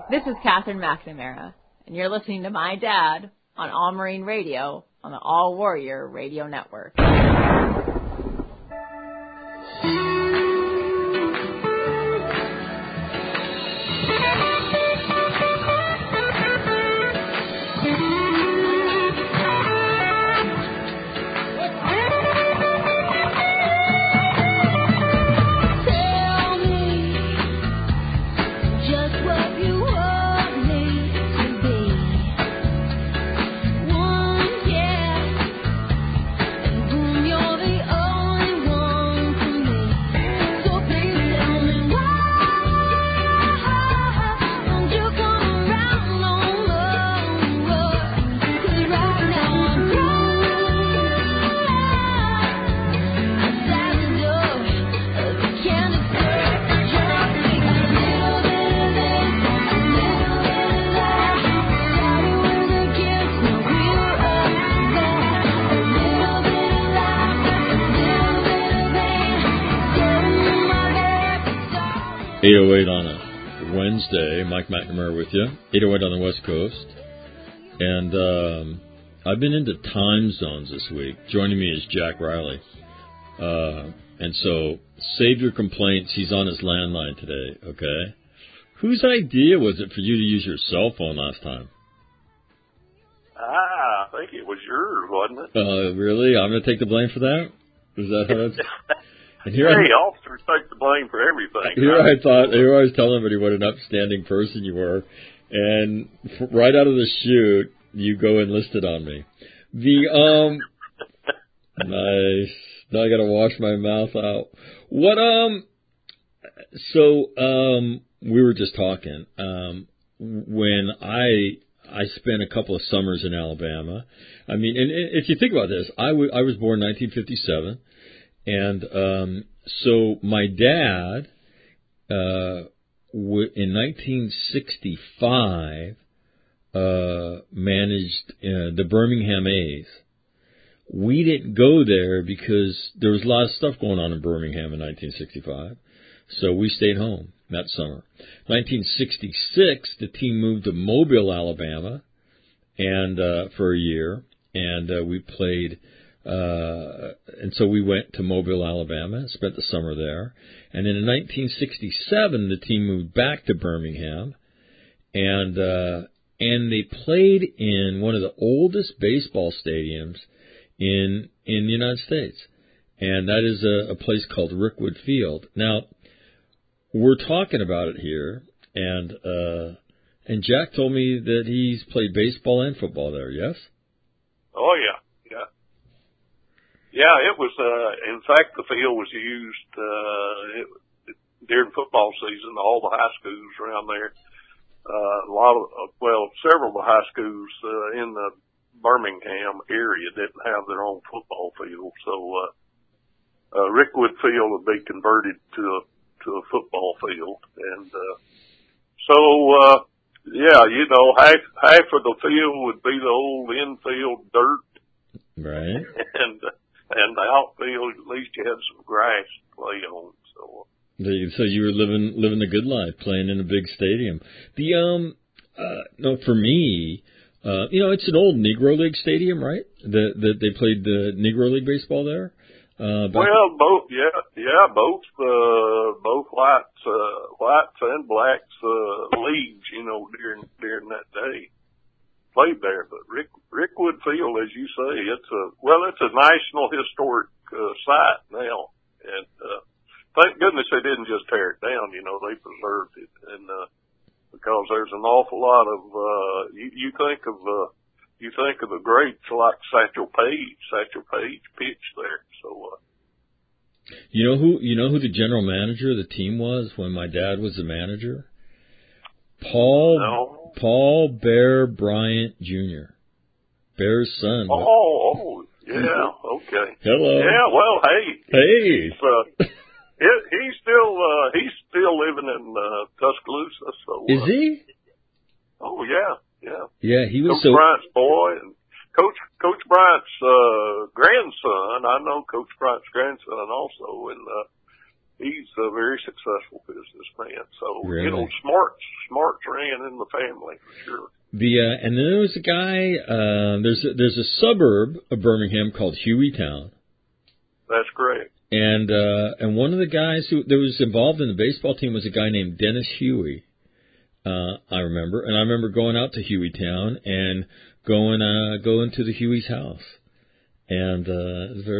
This is Catherine McNamara, and you're listening to my dad on All Marine Radio on the All Warrior Radio Network. 8:08 on a Wednesday. Mike McNamara with you. 8:08 on the West Coast. And I've been into time zones this week. Joining me is Jack Riley. And so, save your complaints. He's on his landline today, okay? Whose idea was it for you to use your cell phone last time? I think it was yours, wasn't it? Really? I'm going to take the blame for that? Is that how that's... And here officers take the blame for everything. Here I was telling everybody what an upstanding person you were, and right out of the chute, you go enlisted on me. Nice. Now I got to wash my mouth out. We were just talking. When I spent a couple of summers in Alabama. I mean, and if you think about this, I was born in 1957. And so my dad, in 1965, managed the Birmingham A's. We didn't go there because there was a lot of stuff going on in Birmingham in 1965. So we stayed home that summer. 1966, the team moved to Mobile, Alabama, and for a year, and we played. And so we went to Mobile, Alabama, spent the summer there. And then in 1967, the team moved back to Birmingham, and they played in one of the oldest baseball stadiums in the United States. And that is a place called Rickwood Field. Now, we're talking about it here, and Jack told me that he's played baseball and football there, yes? Oh, yeah. Yeah, it was, in fact, the field was used, during football season, all the high schools around there. Several of the high schools, in the Birmingham area didn't have their own football field. So, Rickwood Field would be converted to a football field. And, half of the field would be the old infield dirt. Right. And the outfield, at least you had some grass to play on. So you were living the good life, playing in a big stadium. For me, it's an old Negro League stadium, right? That they played the Negro League baseball there. Both whites and blacks leagues, during that day. Played there, but Rickwood Field, as you say, it's a national historic site now, and thank goodness they didn't just tear it down. They preserved it, and because there's an awful lot of you think of the greats like Satchel Paige pitched there. So you know who the general manager of the team was when my dad was the manager? Paul Bear Bryant Jr., Bear's son. Oh, yeah, okay. Hello. Yeah, well, hey. He's still living in Tuscaloosa. So is he? Oh yeah. Yeah, he was Coach Bryant's boy and Coach Bryant's grandson. I know Coach Bryant's grandson also, and he's very successful successful businessman. So, Really? you know, smarts ran in the family for sure. And then there was a guy, there's a suburb of Birmingham called Hueytown. That's correct. And one of the guys that was involved in the baseball team was a guy named Dennis Huey. I remember. And I remember going out to Hueytown and going to the Huey's house. And, it was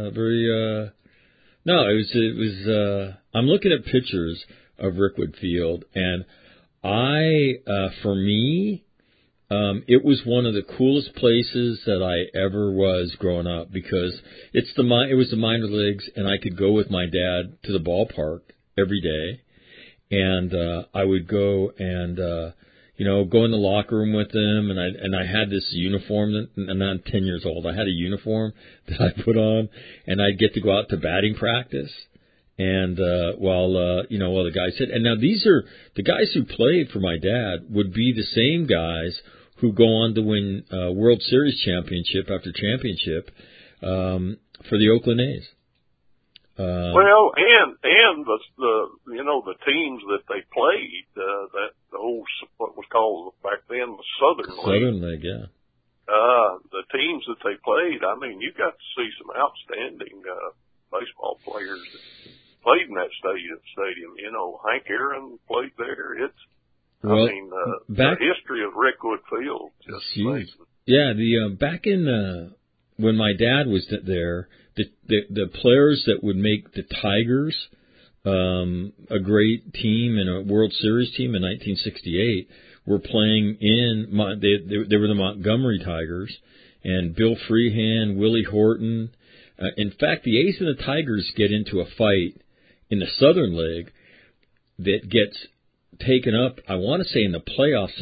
I'm looking at pictures of Rickwood Field, and for me, it was one of the coolest places that I ever was growing up, because it was the minor leagues, and I could go with my dad to the ballpark every day, and I would go and go in the locker room with him, and I had this uniform, and I'm 10 years old. I had a uniform that I put on, and I'd get to go out to batting practice. And while the guys hit, and now these are the guys who played for my dad would be the same guys who go on to win World Series championship after championship for the Oakland A's. Well, and the teams that they played, that the old, what was called back then the Southern League. Southern League, yeah. The teams that they played, I mean, you got to see some outstanding baseball players that played in that stadium. You know, Hank Aaron played there. The history of Rickwood Field just amazing. Yeah, back in when my dad was there, the players that would make the Tigers a great team and a World Series team in 1968 were playing they were the Montgomery Tigers, and Bill Freehan, Willie Horton. In fact, the A's and the Tigers get into a fight in the Southern League that gets taken up, I want to say, in the playoffs in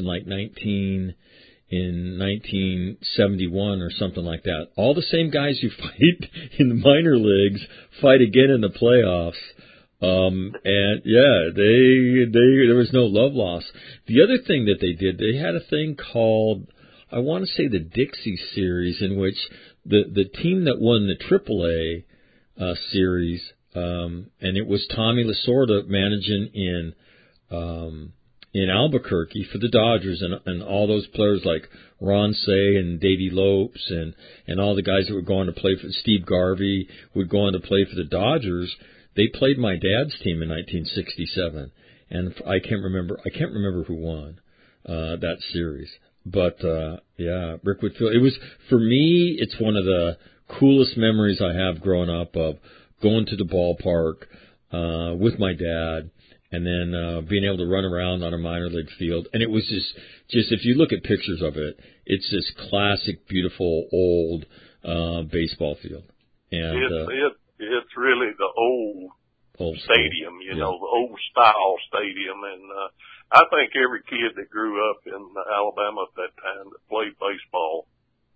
1971 or something like that. All the same guys who fight in the minor leagues fight again in the playoffs. There was no love lost. The other thing that they did, they had a thing called, I want to say, the Dixie Series, in which the team that won the AAA series, and it was Tommy Lasorda managing in Albuquerque for the Dodgers, and all those players like Ron Say and Davey Lopes and all the guys that were going to play for Steve Garvey would go on to play for the Dodgers. They played my dad's team in 1967, and I can't remember who won that series. But Rickwood Field. It was, for me, it's one of the coolest memories I have growing up, of going to the ballpark with my dad, and then being able to run around on a minor league field. And it was just if you look at pictures of it, it's this classic, beautiful, old baseball field. And it's really the old stadium, the old style stadium. And I think every kid that grew up in Alabama at that time that played baseball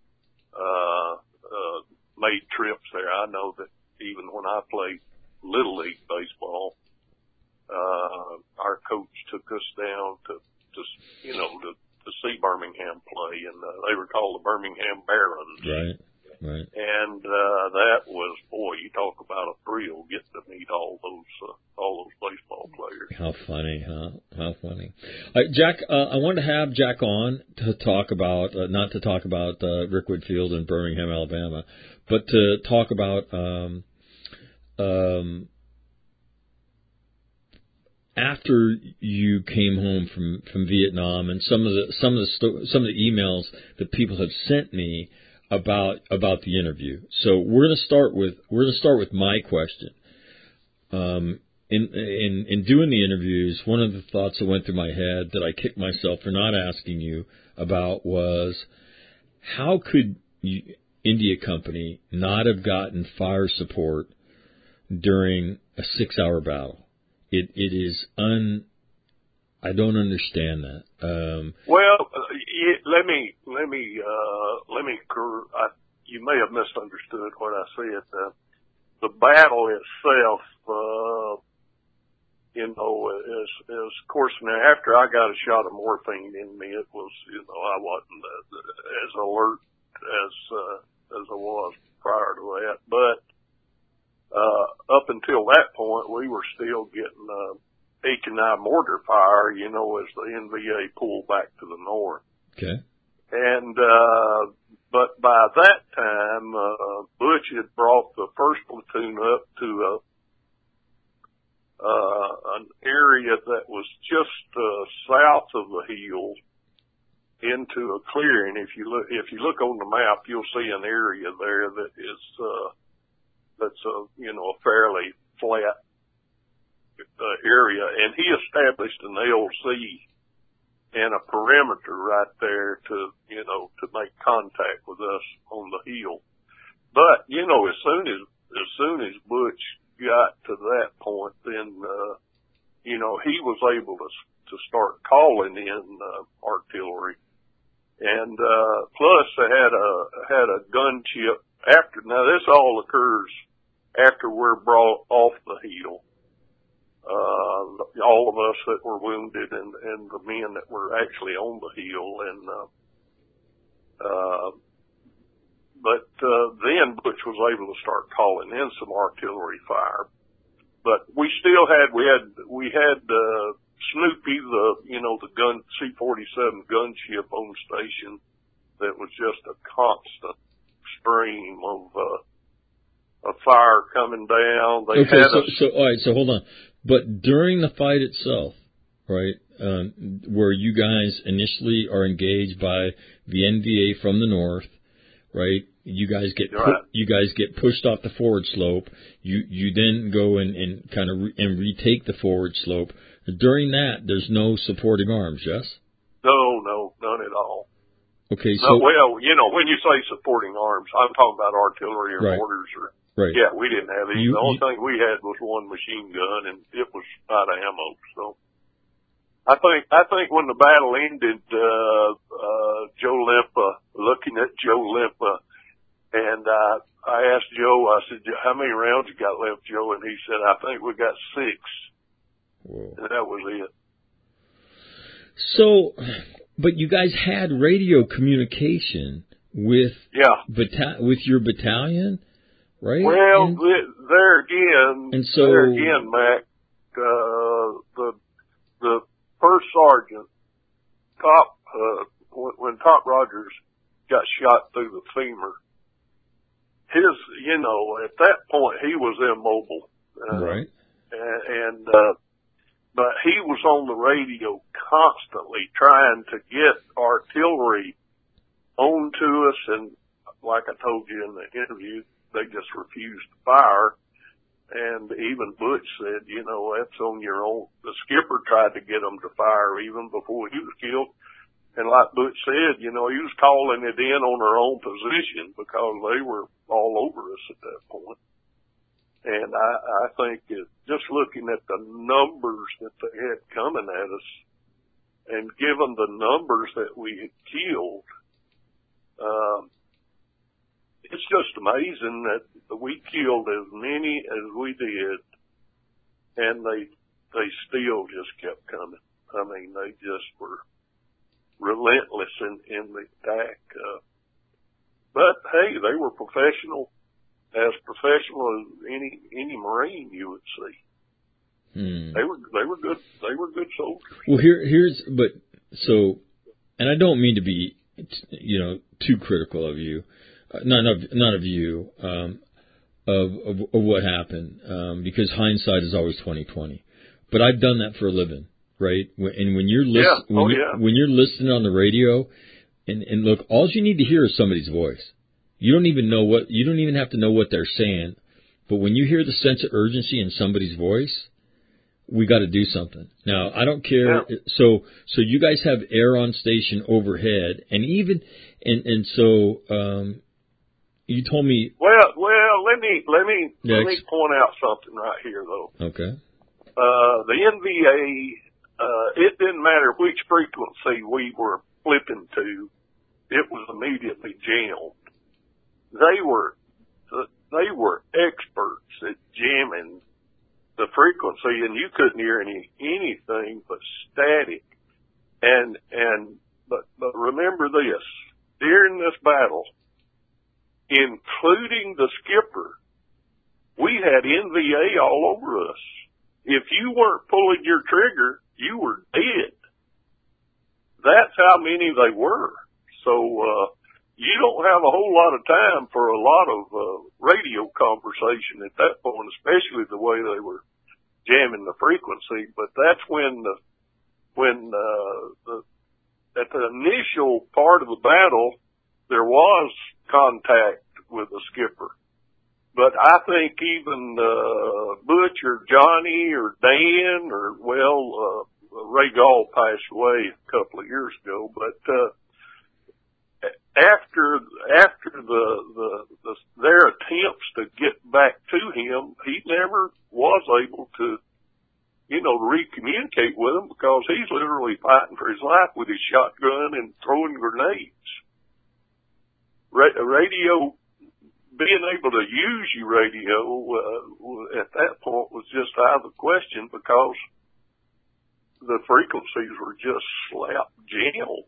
made trips there. I know that even when I played Little League baseball, our coach took us down to see Birmingham play, and they were called the Birmingham Barons. Right. And that was, boy, you talk about a thrill, getting to meet all those baseball players. How funny, huh? How funny. Jack, I wanted to have Jack on to talk about, not to talk about Rickwood Field in Birmingham, Alabama, but to talk about after you came home from Vietnam, and some of the emails that people have sent me about the interview. So we're going to start with my question. In doing the interviews, one of the thoughts that went through my head that I kicked myself for not asking you about was, how could India Company not have gotten fire support during a 6-hour battle? It is I don't understand that. You may have misunderstood what I said. The battle itself, is of course, now after I got a shot of morphine in me, it was, I wasn't as alert as I was prior to that. But, up until that point, we were still getting, Station I mortar fire, you know, as the NVA pulled back to the north. Okay. And, but by that time, Butch had brought the first platoon up to an area that was just, south of the hills into a clearing. If you look on the map, you'll see an area there that is, that's a, you know, a fairly flat, area. And he established an LC and a perimeter right there to, you know, to make contact with us on the hill. But, you know, as soon as Butch got to that point, then, you know, he was able to start calling in, artillery. And, plus they had a gunship after. Now this all occurs after we're brought off the hill. All of us that were wounded and the men that were actually on the hill. And, but then Butch was able to start calling in some artillery fire. But we had Snoopy, the C-47 gunship on station that was just a constant stream of fire coming down. They okay, had all right, so hold on. But during the fight itself, right, where you guys initially are engaged by the NVA from the north, right? You guys get pushed off the forward slope. You then go and kind of retake the forward slope. During that, there's no supporting arms, yes? No, none at all. Okay, so well, you know, when you say supporting arms, I'm talking about artillery or mortars or. Right. Yeah, we didn't have any. The only thing we had was one machine gun, and it was out of ammo. So, I think when the battle ended, Joe Limpa, looking at Joe Limpa, and I asked Joe, I said, "How many rounds you got left, Joe?" And he said, "I think we got 6." Whoa. And that was it. So, but you guys had radio communication with with your battalion. Right. Well, there again, Mac, the first sergeant, when Top Rogers got shot through the femur, at that point he was immobile. Right. But he was on the radio constantly trying to get artillery onto us, and like I told you in the interview, they just refused to fire. And even Butch said, that's on your own. The skipper tried to get them to fire even before he was killed. And like Butch said, he was calling it in on their own position because they were all over us at that point. And I think just looking at the numbers that they had coming at us and given the numbers that we had killed, it's just amazing that we killed as many as we did, and they still just kept coming. I mean, they just were relentless in the attack. But hey, they were as professional as any Marine you would see. They were good. They were good soldiers. Well, and I don't mean to be, too critical of you. Not of you, of what happened, because hindsight is always 20/20. But I've done that for a living, right? And when you're when you're listening on the radio, and look, all you need to hear is somebody's voice. You don't even have to know what they're saying, but when you hear the sense of urgency in somebody's voice, we got to do something. Now, I don't care. Yeah. So you guys have air on station overhead, and so. You told me. Well, let me point out something right here though. Okay. The NVA, it didn't matter which frequency we were flipping to, it was immediately jammed. They were experts at jamming the frequency, and you couldn't hear anything but static. But remember this, during this battle, including the skipper, we had NVA all over us. if you weren't pulling your trigger, you were dead. That's how many they were. So, you don't have a whole lot of time for a lot of, radio conversation at that point, especially the way they were jamming the frequency. But that's when at the initial part of the battle, there was contact with the skipper. But I think even, Butch or Johnny or Dan or, Ray Gall passed away a couple of years ago, but, after their attempts to get back to him, he never was able to, recommunicate with him because he's literally fighting for his life with his shotgun and throwing grenades. Radio, being able to use your radio, at that point was just out of the question because the frequencies were just slap jammed.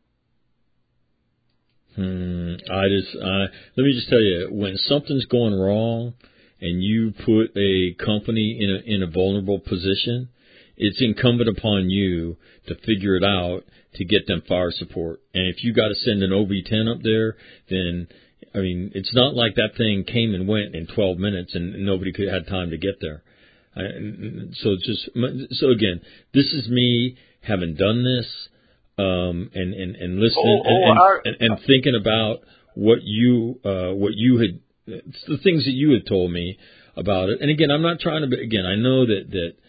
Let me just tell you, when something's going wrong and you put a company in a vulnerable position, it's incumbent upon you to figure it out to get them fire support. And if you got to send an OV-10 up there, then, it's not like that thing came and went in 12 minutes and nobody could have had time to get there. So again, this is me having done this, and listening and thinking about what you had, the things that you had told me about it. And again, I'm not trying to, again, I know that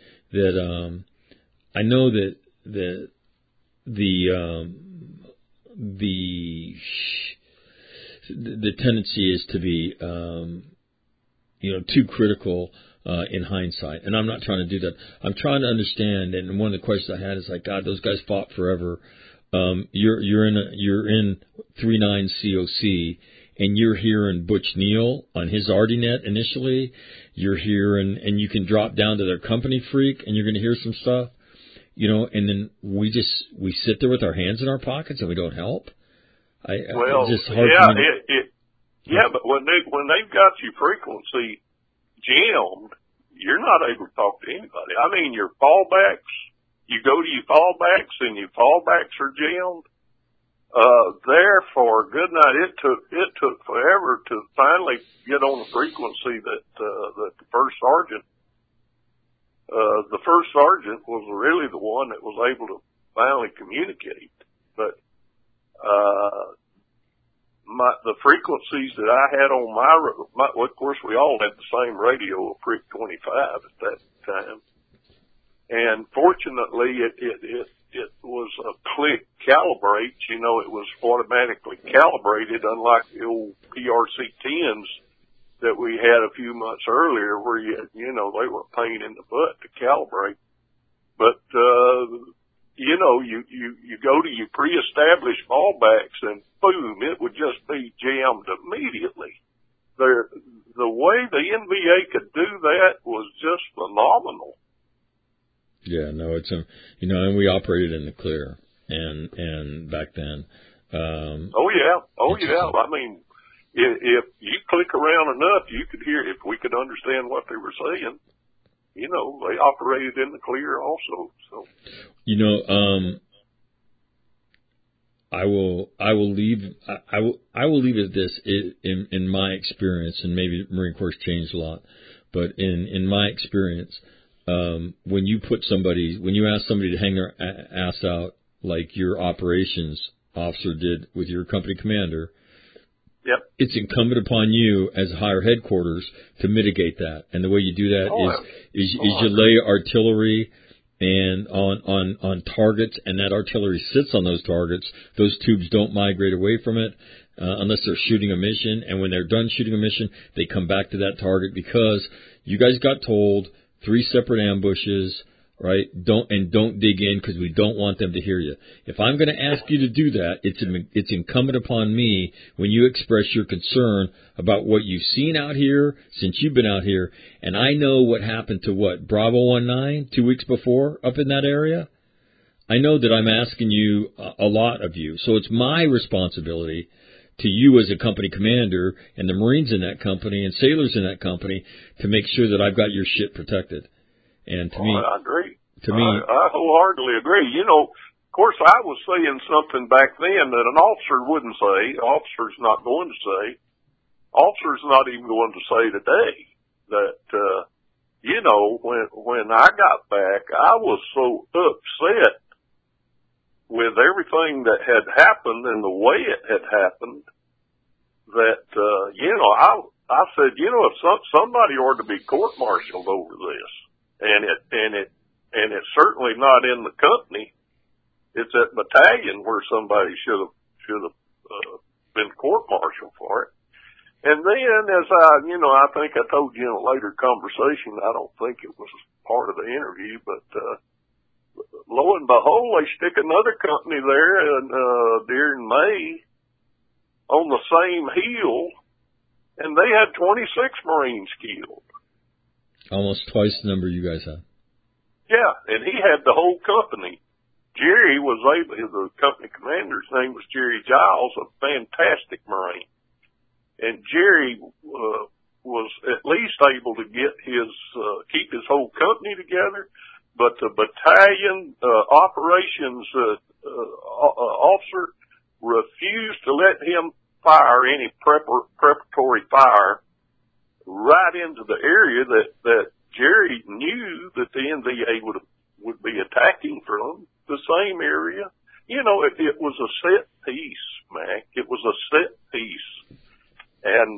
the tendency is to be, too critical, in hindsight. And I'm not trying to do that. I'm trying to understand. And one of the questions I had is like, God, those guys fought forever. You're in 39 COC and you're hearing Butch Neal on his ArdyNet initially. You're hearing, and you can drop down to their Company Freak and you're going to hear some stuff, and then we sit there with our hands in our pockets and we don't help. It's just hard for me but when they've got your frequency jammed, you're not able to talk to anybody. Your fallbacks, you go to your fallbacks and your fallbacks are jammed. Therefore, good night. It took forever to finally get on the frequency that the first sergeant was really the one that was able to finally communicate. But, the frequencies that I had on my, of course we all had the same radio, a Prick 25 at that time. And fortunately it was a click calibrate, it was automatically calibrated, unlike the old PRC-10s that we had a few months earlier where they were a pain in the butt to calibrate. But, you go to your pre-established fallbacks and boom, it would just be jammed immediately. The way the NVA could do that was just phenomenal. Yeah, no, it's and we operated in the clear, and back then. If you click around enough, you could hear. If we could understand what they were saying, they operated in the clear also. So, I will leave it at this. In my experience, and maybe Marine Corps changed a lot, but in my experience, when you ask somebody to hang their ass out like your operations officer did with your company commander, yep, it's incumbent upon you as higher headquarters to mitigate that. And the way you do that is you lay artillery and on targets, and that artillery sits on those targets. Those tubes don't migrate away from it unless they're shooting a mission. And when they're done shooting a mission, they come back to that target because you guys got told 3 separate ambushes, right? Don't dig in because we don't want them to hear you. If I'm going to ask you to do that, it's incumbent upon me when you express your concern about what you've seen out here since you've been out here, and I know what happened to Bravo 19 2 weeks before up in that area. I know that I'm asking you a lot of you, so it's my responsibility to you as a company commander and the Marines in that company and sailors in that company to make sure that I've got your shit protected. And to me, I agree. I wholeheartedly agree. You know, of course, I was saying something back then that an officer wouldn't say. Officer's not going to say. Officer's not even going to say today that, you know, when I got back, I was so upset with everything that had happened and the way it had happened that, you know, I said, you know, if somebody ought to be court-martialed over this. And it's certainly not in the company. It's at battalion where somebody should have been court-martialed for it. And then as I think I told you in a later conversation, I don't think it was part of the interview, but, lo and behold, they stick another company there and, during May on the same hill, and they had 26 Marines killed. Almost twice the number you guys had. Yeah, and he had the whole company. Jerry was the company commander's name was Jerry Giles, a fantastic Marine. And Jerry, was at least able to get keep his whole company together, but the battalion, operations, officer refused to let him fire any preparatory fire right into the area that Jerry knew that the NVA would be attacking from, the same area. You know, it was a set piece, Mac. It was a set piece. And,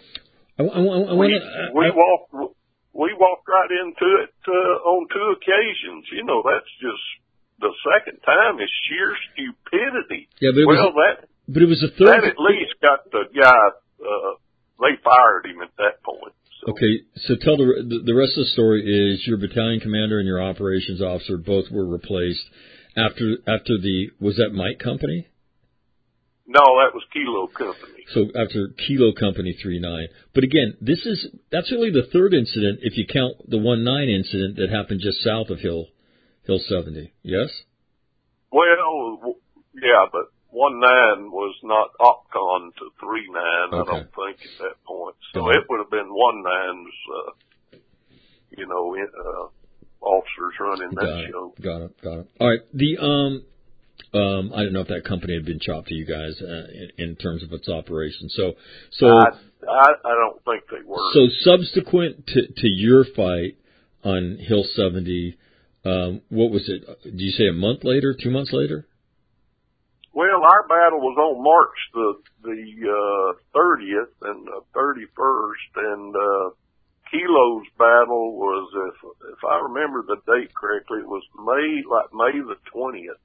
we walked right into it, on 2 occasions. You know, that's just the second time is sheer stupidity. Yeah, but it was a third. That at least got the guy, they fired him at that point. So. Okay, so tell the rest of the story is your battalion commander and your operations officer both were replaced after was that Mike Company? No, that was Kilo Company. So after Kilo Company 3-9. But again, that's really the third incident if you count the 1-9 incident that happened just south of Hill 70. Yes? Well, yeah, but 1-9 was not OPCON to 3-9, okay. I don't think, at that point. So it would have been 1-9's, officers running that show. Got it. All right. I don't know if that company had been chopped to you guys in terms of its operation. So I don't think they were. So subsequent to your fight on Hill 70, what was it? Did you say a month later, 2 months later? Well, our battle was on March the 30th and the 31st, and Kilo's battle was, if I remember the date correctly, it was May the 20th.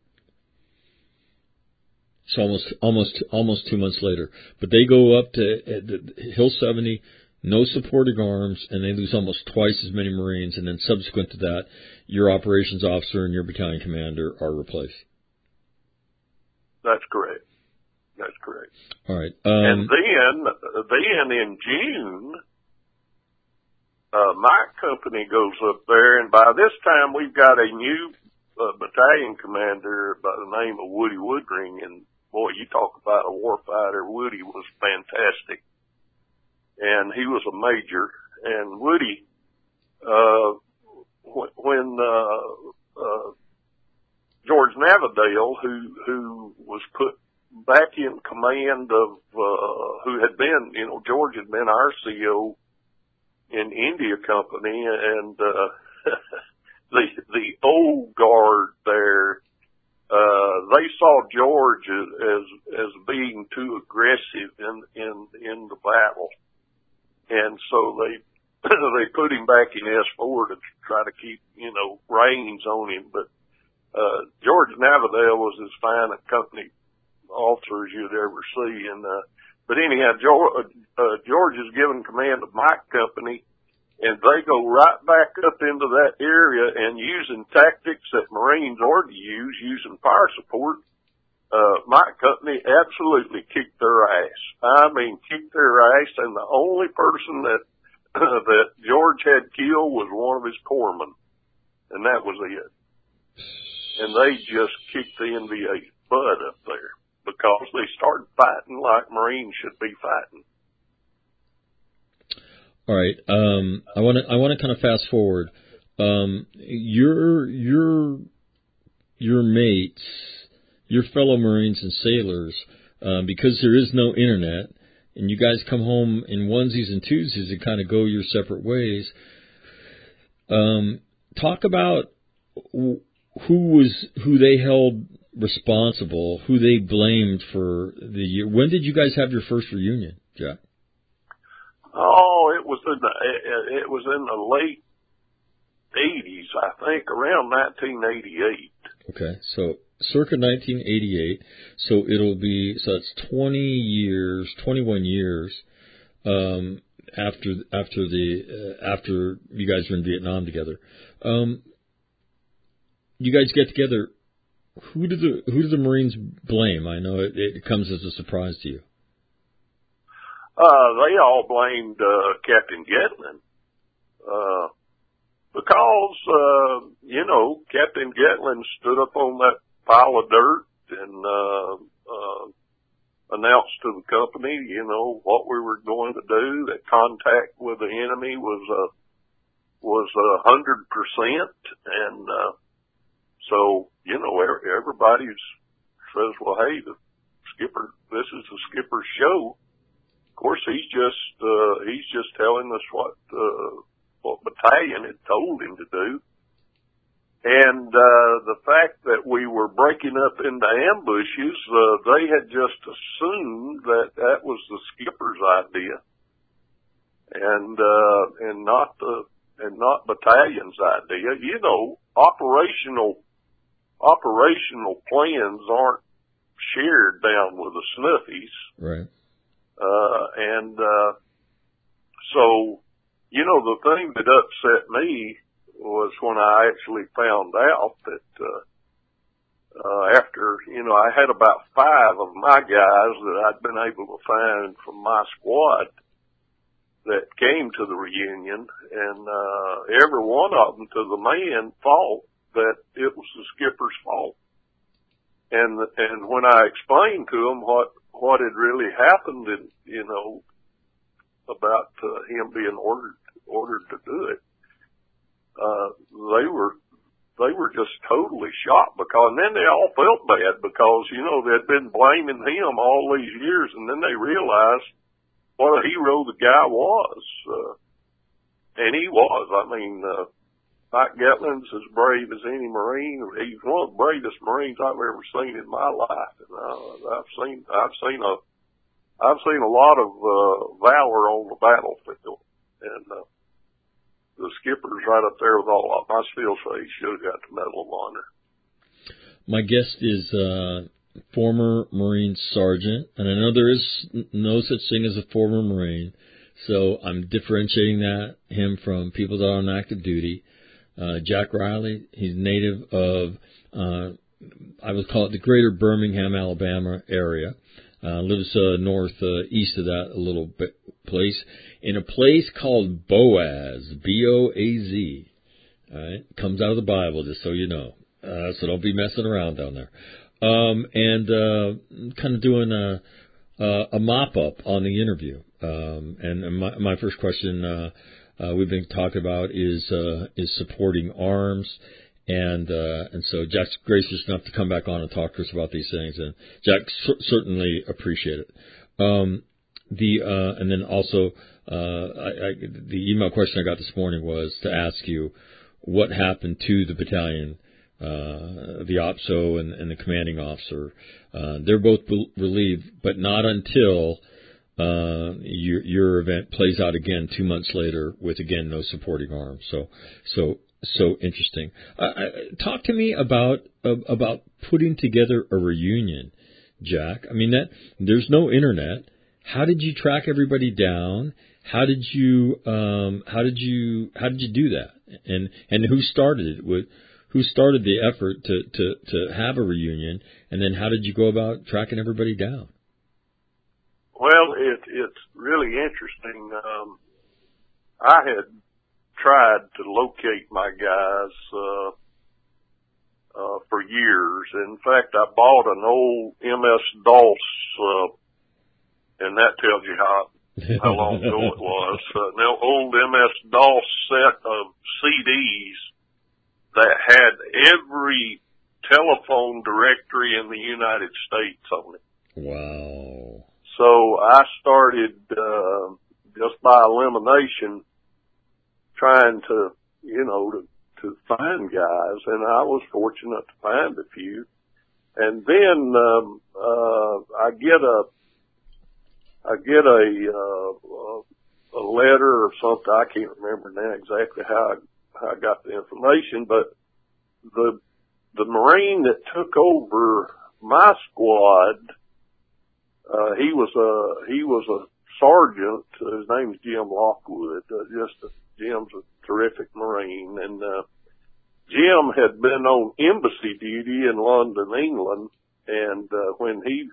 So almost 2 months later. But they go up to Hill 70, no supporting arms, and they lose almost twice as many Marines. And then subsequent to that, your operations officer and your battalion commander are replaced. That's correct. All right. And then in June, my company goes up there, and by this time we've got a new battalion commander by the name of Woody Woodring, and boy, you talk about a warfighter. Woody was fantastic, and he was a major. And Woody, when George Navadale, who was put back in command of, who had been, George had been our CO in India Company, and the old guard there, they saw George as being too aggressive in the battle, and so they put him back in S4 to try to keep reins on him. But George Navadale was as fine a company officer as you'd ever see, and but anyhow, George is given command of my company. And they go right back up into that area, and using tactics that Marines ought to use, using fire support, my company absolutely kicked their ass. I mean, kicked their ass, and the only person that George had killed was one of his corpsmen. And that was it. And they just kicked the NVA's butt up there because they started fighting like Marines should be fighting. All right. I want to kind of fast forward. your mates, your fellow Marines and sailors, because there is no internet, and you guys come home in onesies and twosies and kind of go your separate ways. Talk about who they held responsible, who they blamed for the year. When did you guys have your first reunion, Jack? Oh, it was in the late 80s, I think, around 1988. Okay, so circa 1988. So that's 21 years after you guys were in Vietnam together. You guys get together. Who do the Marines blame? I know it comes as a surprise to you. They all blamed Captain Gatlin because Captain Gatlin stood up on that pile of dirt and announced to the company, what we were going to do. That contact with the enemy was 100%, and so everybody says, well, hey, the skipper, this is the skipper's show. Of course, he's just telling us what battalion had told him to do. And the fact that we were breaking up into ambushes, they had just assumed that was the skipper's idea, and not battalion's idea. Operational plans aren't shared down with the Snuffies. Right. So, the thing that upset me was when I actually found out that, after, I had about 5 of my guys that I'd been able to find from my squad that came to the reunion, and, every one of them to the man thought that it was the skipper's fault. And when I explained to them what had really happened, and about him being ordered to do it, they were just totally shocked, and then they all felt bad because they'd been blaming him all these years, and then they realized what a hero the guy was, and he was. I mean, Mike Gatlin's as brave as any Marine. He's one of the bravest Marines I've ever seen in my life. And I've seen a lot of valor on the battlefield, and the skipper's right up there with all of them. I still say he should have got the Medal of Honor. My guest is former Marine Sergeant, and I know there is no such thing as a former Marine, so I'm differentiating him from people that are on active duty. Jack Riley, he's native of, I would call it the greater Birmingham, Alabama area. Lives northeast of that a little bit place, in a place called Boaz, B-O-A-Z. All right, comes out of the Bible, just so you know. So don't be messing around down there. And kind of doing a mop up on the interview. And my first question we've been talking about is supporting arms. And so Jack's gracious enough to come back on and talk to us about these things, and Jack certainly appreciate it. And then also, the email question I got this morning was to ask you what happened to the battalion, the OPSO and the commanding officer. They're both relieved, but not until your event plays out again 2 months later with, again, no supporting arms. So interesting. Talk to me about putting together a reunion, Jack. I mean, there's no internet. How did you track everybody down? How did you do that? And who started it? Who started the effort to have a reunion? And then how did you go about tracking everybody down? Well, it's really interesting. I had tried to locate my guys for years. In fact, I bought an old MS-DOS, and that tells you how long ago it was. Now, old MS-DOS set of CDs that had every telephone directory in the United States on it. Wow. So I started, just by elimination, trying to, to find guys, and I was fortunate to find a few. And then, I get a letter or something. I can't remember now exactly how I got the information, but the Marine that took over my squad, he was a sergeant. His name's Jim Lockwood. Jim's a terrific Marine, and Jim had been on embassy duty in London, England, and when he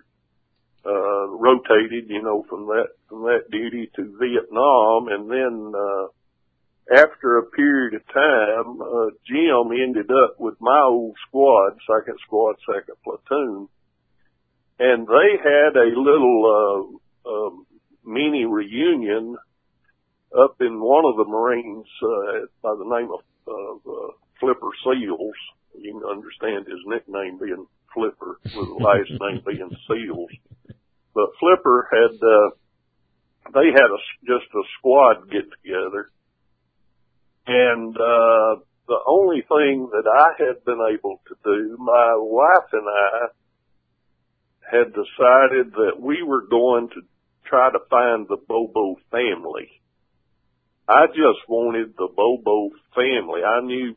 rotated, from that duty to Vietnam, and then after a period of time, Jim ended up with my old squad, 2nd Squad, 2nd Platoon, and they had a little mini reunion up in one of the Marines by the name of Flipper Seals. You can understand his nickname being Flipper, with the last name being Seals. But Flipper they had just a squad get together. And, the only thing that I had been able to do, my wife and I had decided that we were going to try to find the Bobo family. I just wanted the Bobo family. I knew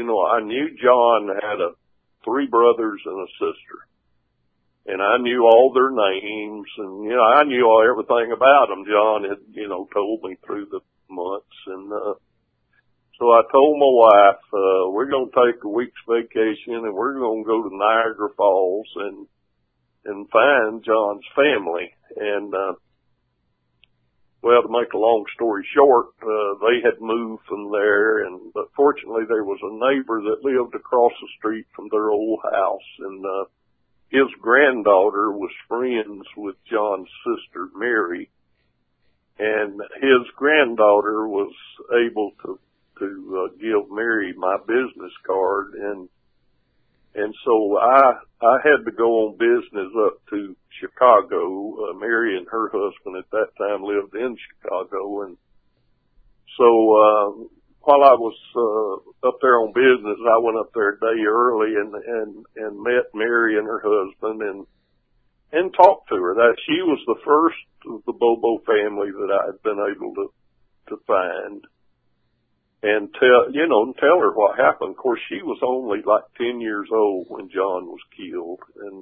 John had 3 brothers and a sister. And I knew all their names, and, I knew everything about them. John had, told me through the months, and, so I told my wife, we're going to take a week's vacation, and we're going to go to Niagara Falls and find John's family. And, well, to make a long story short, they had moved from there, but fortunately there was a neighbor that lived across the street from their old house, and, his granddaughter was friends with John's sister, Mary, and his granddaughter was able to give Mary my business card, and so I had to go on business up to Chicago. Mary and her husband at that time lived in Chicago, and so while I was up there on business, I went up there a day early and met Mary and her husband and talked to her. That she was the first of the Bobo family that I had been able to find. And tell her what happened. Of course, she was only like 10 years old when John was killed.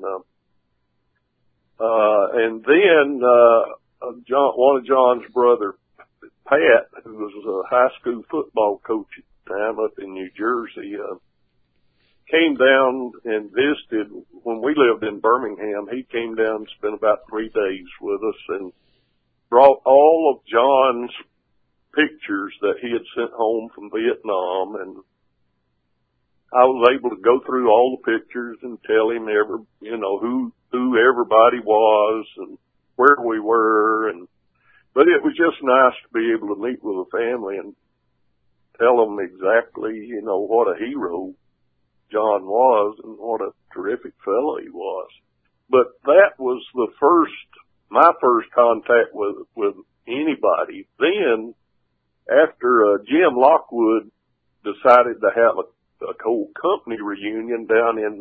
And then, one of John's brother, Pat, who was a high school football coach at the time up in New Jersey, came down and visited when we lived in Birmingham. He came down and spent about 3 days with us and brought all of John's pictures that he had sent home from Vietnam, and I was able to go through all the pictures and tell him who everybody was and where we were, but it was just nice to be able to meet with the family and tell them exactly, what a hero John was and what a terrific fellow he was. But that was my first contact with anybody. Then, after Jim Lockwood decided to have a whole company reunion down in,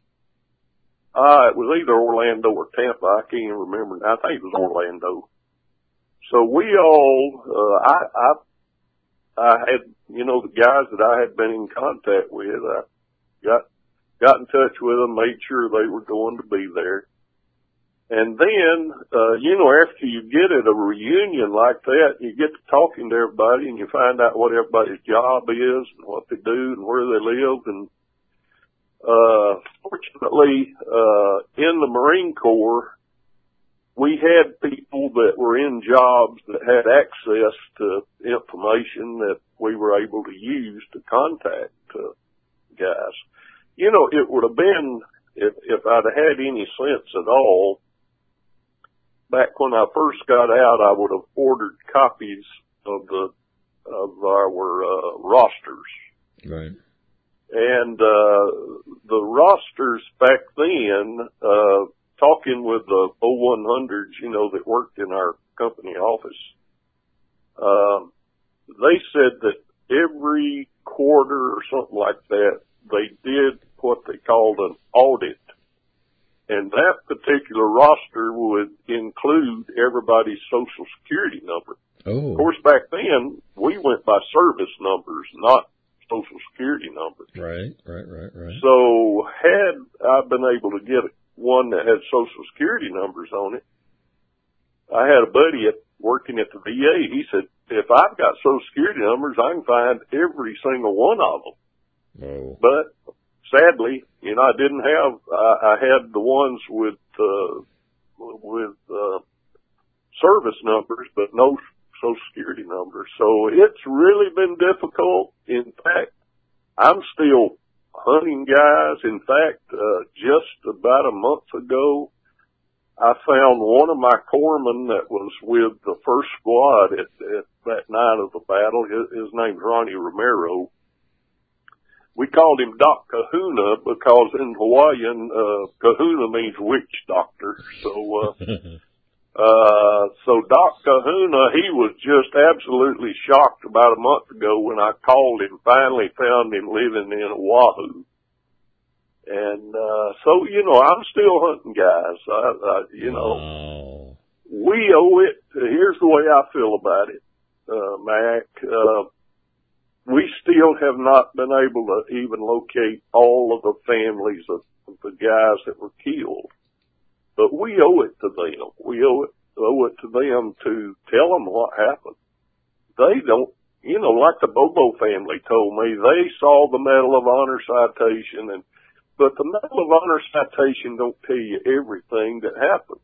it was either Orlando or Tampa. I can't even remember. I think it was Orlando. So we all, I had, the guys that I had been in contact with, I got in touch with them, made sure they were going to be there. And then, after you get at a reunion like that, you get to talking to everybody and you find out what everybody's job is and what they do and where they live. And, fortunately, in the Marine Corps, we had people that were in jobs that had access to information that we were able to use to contact, guys. It would have been, if I'd had any sense at all, back when I first got out, I would have ordered copies of our rosters. Right. And the rosters back then, talking with the 0100s, you know, that worked in our company office, they said that every quarter or something like that, they did what they called an audit. And that particular roster would include everybody's Social Security number. Oh. Of course, back then, we went by service numbers, not Social Security numbers. Right. So had I been able to get one that had Social Security numbers on it, I had a buddy working at the VA. He said, if I've got Social Security numbers, I can find every single one of them. Oh. But sadly, you know, I didn't have, I had the ones with service numbers, but no Social Security numbers. So it's really been difficult. In fact, I'm still hunting guys. In fact, just about a month ago, I found one of my corpsmen that was with the first squad at that night of the battle. His name's Ronnie Romero. We called him Doc Kahuna because in Hawaiian, Kahuna means witch doctor. So, so Doc Kahuna, he was just absolutely shocked about a month ago when I called him, finally found him living in Oahu. And, so, you know, I'm still hunting guys. You know, wow. We owe it. Here's the way I feel about it, Mac. We still have not been able to even locate all of the families of the guys that were killed. But we owe it to them. We owe it to them to tell them what happened. They don't, you know, like the Bobo family told me, they saw the Medal of Honor citation, but the Medal of Honor citation don't tell you everything that happened.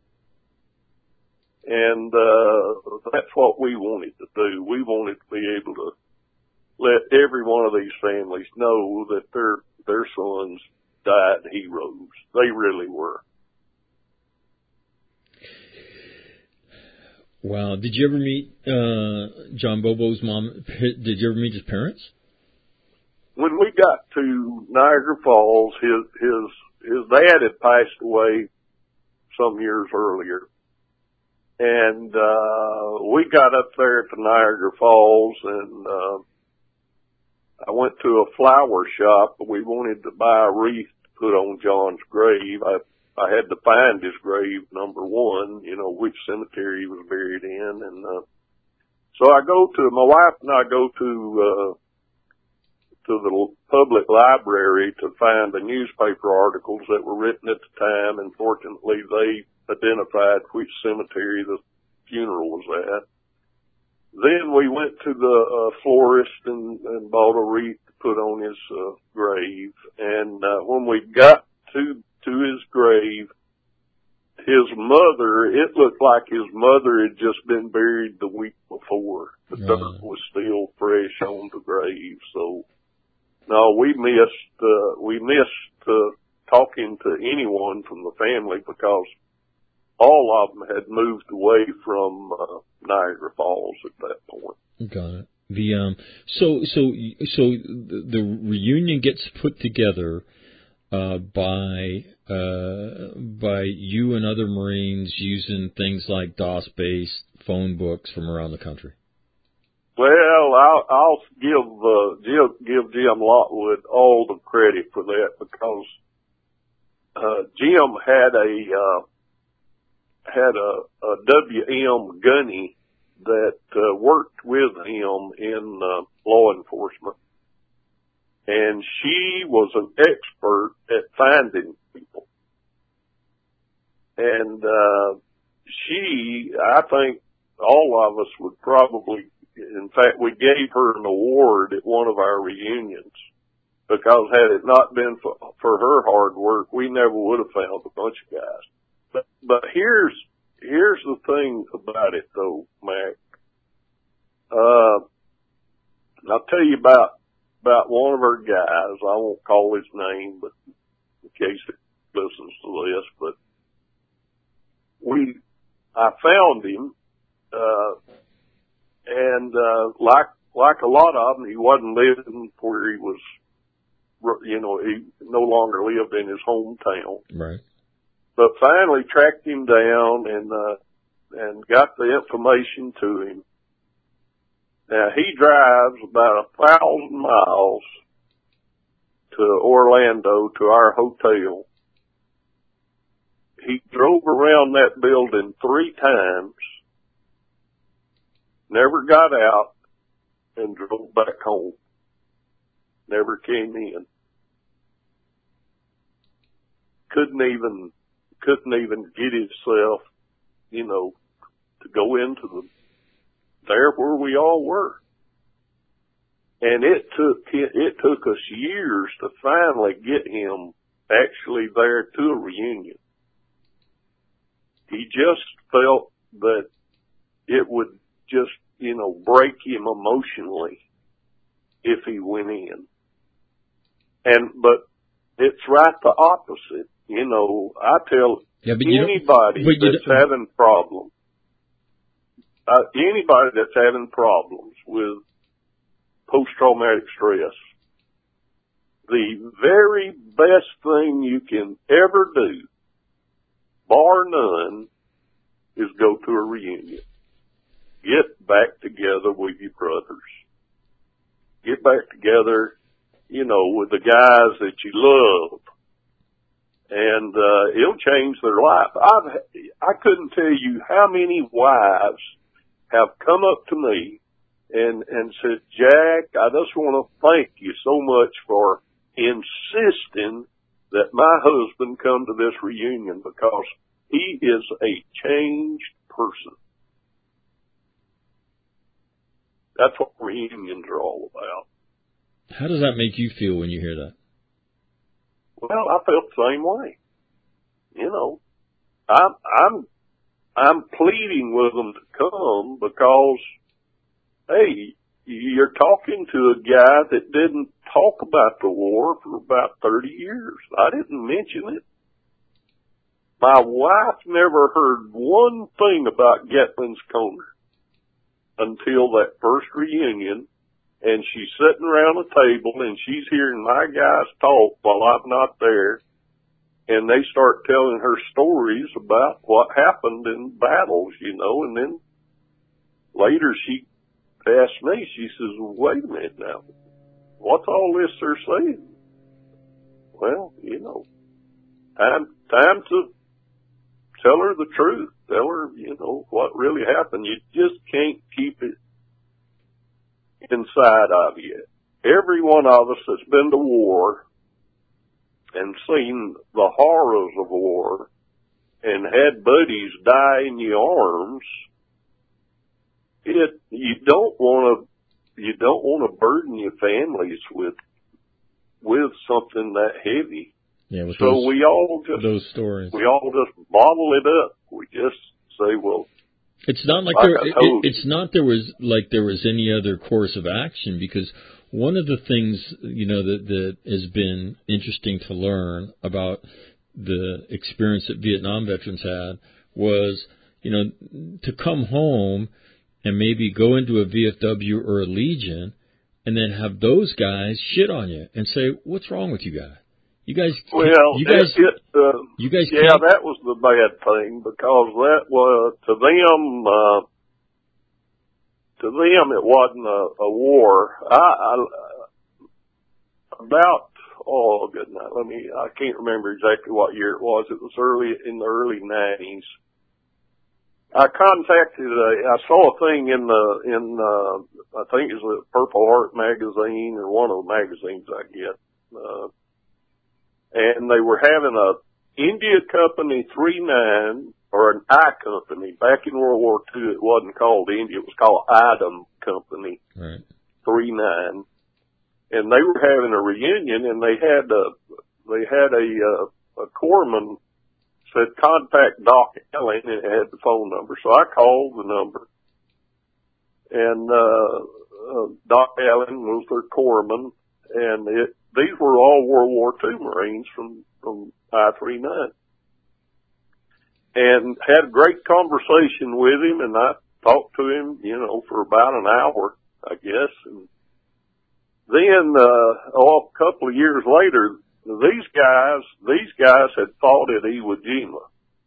And that's what we wanted to do. We wanted to be able to let every one of these families know that their sons died heroes. They really were. Wow. Did you ever meet John Bobo's mom? Did you ever meet his parents? When we got to Niagara Falls, his dad had passed away some years earlier. And we got up there to Niagara Falls, and I went to a flower shop. We wanted to buy a wreath to put on John's grave. I had to find his grave, number one, you know, which cemetery he was buried in. And so my wife and I go to the public library to find the newspaper articles that were written at the time. And fortunately, they identified which cemetery the funeral was at. Then we went to the florist and bought a wreath to put on his grave. And when we got to his grave, his mother, it looked like his mother had just been buried the week before. The dirt was still fresh on the grave. So, no, we missed talking to anyone from the family because all of them had moved away from Niagara Falls at that point. Got it. So the reunion gets put together by you and other Marines using things like DOS-based phone books from around the country. Well, I'll give Jim Lockwood all the credit for that because Jim had a WM Gunny that worked with him in law enforcement, and she was an expert at finding people. And I think all of us would probably, in fact, we gave her an award at one of our reunions because had it not been for her hard work, we never would have found a bunch of guys. But here's the thing about it though, Mac. I'll tell you about one of our guys. I won't call his name, but in case it listens to this, but I found him, and like a lot of them, he wasn't living where he was, he no longer lived in his hometown. Right. But finally tracked him down and got the information to him. Now he drives about 1,000 miles to Orlando to our hotel. He drove around that building 3 times, never got out, and drove back home. Never came in. Couldn't even get himself, to go into there where we all were. And it took us years to finally get him actually there to a reunion. He just felt that it would just, break him emotionally if he went in. But it's right the opposite. I tell anybody that's having problems, with post-traumatic stress, the very best thing you can ever do, bar none, is go to a reunion. Get back together with your brothers. Get back together, with the guys that you love. And it'll change their life. I couldn't tell you how many wives have come up to me and said, Jack, I just want to thank you so much for insisting that my husband come to this reunion, because he is a changed person. That's what reunions are all about. How does that make you feel when you hear that? Well, I felt the same way. I'm pleading with them to come because, hey, you're talking to a guy that didn't talk about the war for about 30 years. I didn't mention it. My wife never heard one thing about Gatlin's Corner until that first reunion, and she's sitting around a table and she's hearing my guys talk while I'm not there, and they start telling her stories about what happened in battles, and then later she asked me, she says, wait a minute now, what's all this they're saying? Well, time to tell her the truth. Tell her, what really happened. You just can't keep it inside of you. Every one of us that's been to war and seen the horrors of war and had buddies die in your arms, you don't want to burden your families with something that heavy. Yeah, with we all just bottle it up. We just say, well, it's not like there was any other course of action, because one of the things that has been interesting to learn about the experience that Vietnam veterans had was to come home and maybe go into a VFW or a Legion and then have those guys shit on you and say, what's wrong with you guys? You guys, that was the bad thing, because that was, to them it wasn't a war. I can't remember exactly what year it was. It was in the early 90s. I saw a thing in I think it was a Purple Heart magazine, or one of the magazines I get, and they were having a India Company 39, or an I Company. Back in World War II, it wasn't called India, it was called Idem Company, right. 39. And they were having a reunion, and they had a corpsman said, contact Doc Allen, and it had the phone number. So I called the number, and Doc Allen was their corpsman, and these were all World War II Marines from I-39. and had a great conversation with him, and I talked to him, for about an hour, I guess. And then, a couple of years later, these guys had fought at Iwo Jima.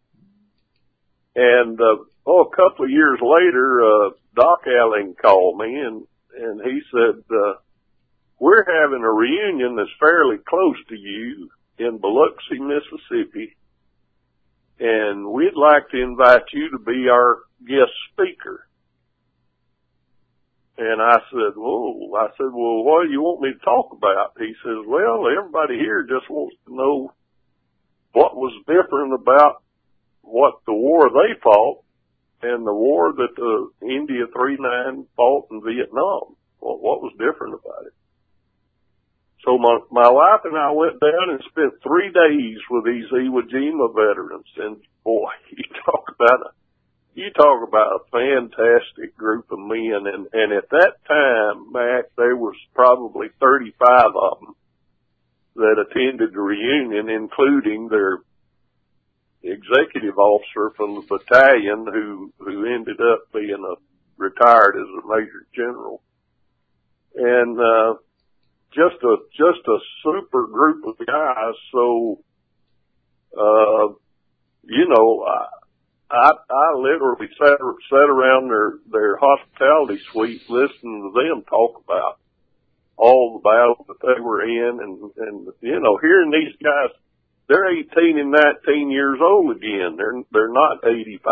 And, a couple of years later, Doc Allen called me and he said, we're having a reunion that's fairly close to you in Biloxi, Mississippi, and we'd like to invite you to be our guest speaker. And I said, well, what do you want me to talk about? He says, well, everybody here just wants to know what was different about what the war they fought and the war that the India 3-9 fought in Vietnam. What was different about it? So my wife and I went down and spent 3 days with these Iwo Jima veterans, and boy, you talk about a fantastic group of men, and at that time, Mac, there was probably 35 of them that attended the reunion, including their executive officer from the battalion who ended up being retired as a major general. And, just a super group of guys. So, I literally sat around their hospitality suite listening to them talk about all the battles that they were in and hearing these guys, they're 18 and 19 years old again. They're not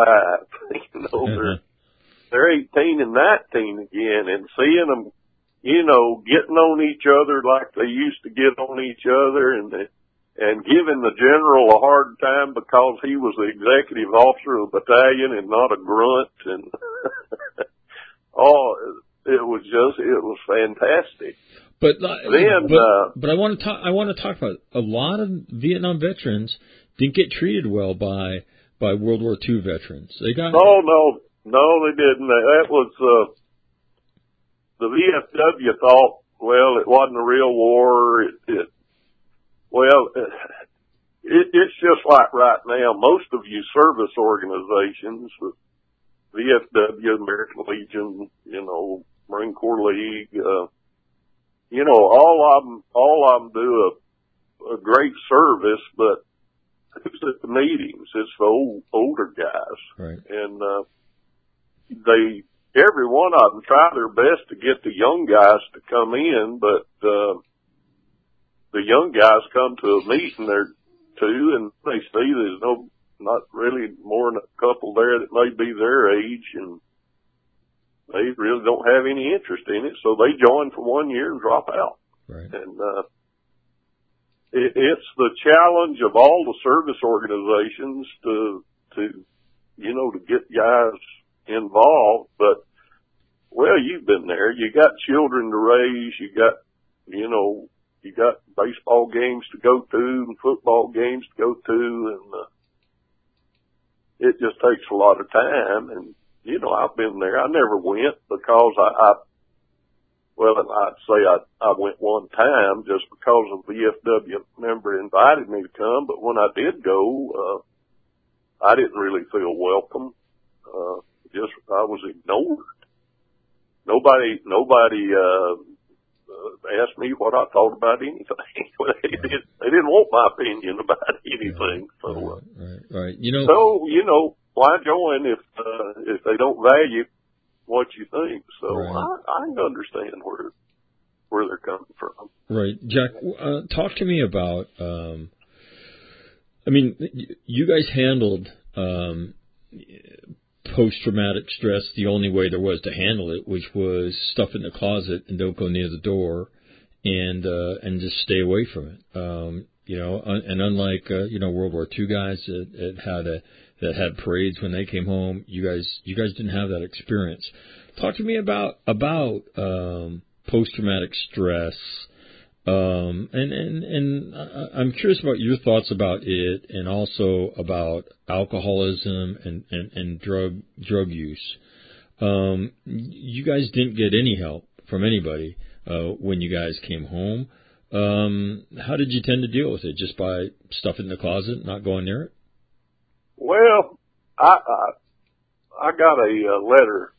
85. They're 18 and 19 again, and seeing them, getting on each other like they used to get on each other and giving the general a hard time because he was the executive officer of the battalion and not a grunt, and it was fantastic. But I want to talk about a lot of Vietnam veterans didn't get treated well by World War II veterans. They got no, they didn't. That was the VFW thought, well, it wasn't a real war. It's just like right now. Most of you service organizations, VFW, American Legion, Marine Corps League, all of them do a great service, but who's at the meetings? It's the older guys. Right. And, every one of them try their best to get the young guys to come in, but, the young guys come to a meeting or two and they see there's not really more than a couple there that may be their age, and they really don't have any interest in it, so they join for 1 year and drop out. Right. And, it's the challenge of all the service organizations to get guys involved, but, well, you've been there. You got children to raise, you got baseball games to go to and football games to go to, and, it just takes a lot of time. And, I've been there. I never went because I'd say I went one time just because a VFW member invited me to come, but when I did go, I didn't really feel welcome. I was ignored. Nobody asked me what I thought about anything. They didn't want my opinion about anything. So, right. So, why join if they don't value what you think? So right. I can understand where they're coming from. Right. Jack, talk to me about, you guys handled, post-traumatic stress the only way there was to handle it, which was stuff in the closet and don't go near the door and just stay away from it. And unlike, World War II guys that had parades when they came home, you guys didn't have that experience. Talk to me about post-traumatic stress. And I'm curious about your thoughts about it, and also about alcoholism and drug use. You guys didn't get any help from anybody when you guys came home. How did you tend to deal with it? Just by stuff in the closet, not going near it? Well, I got a letter.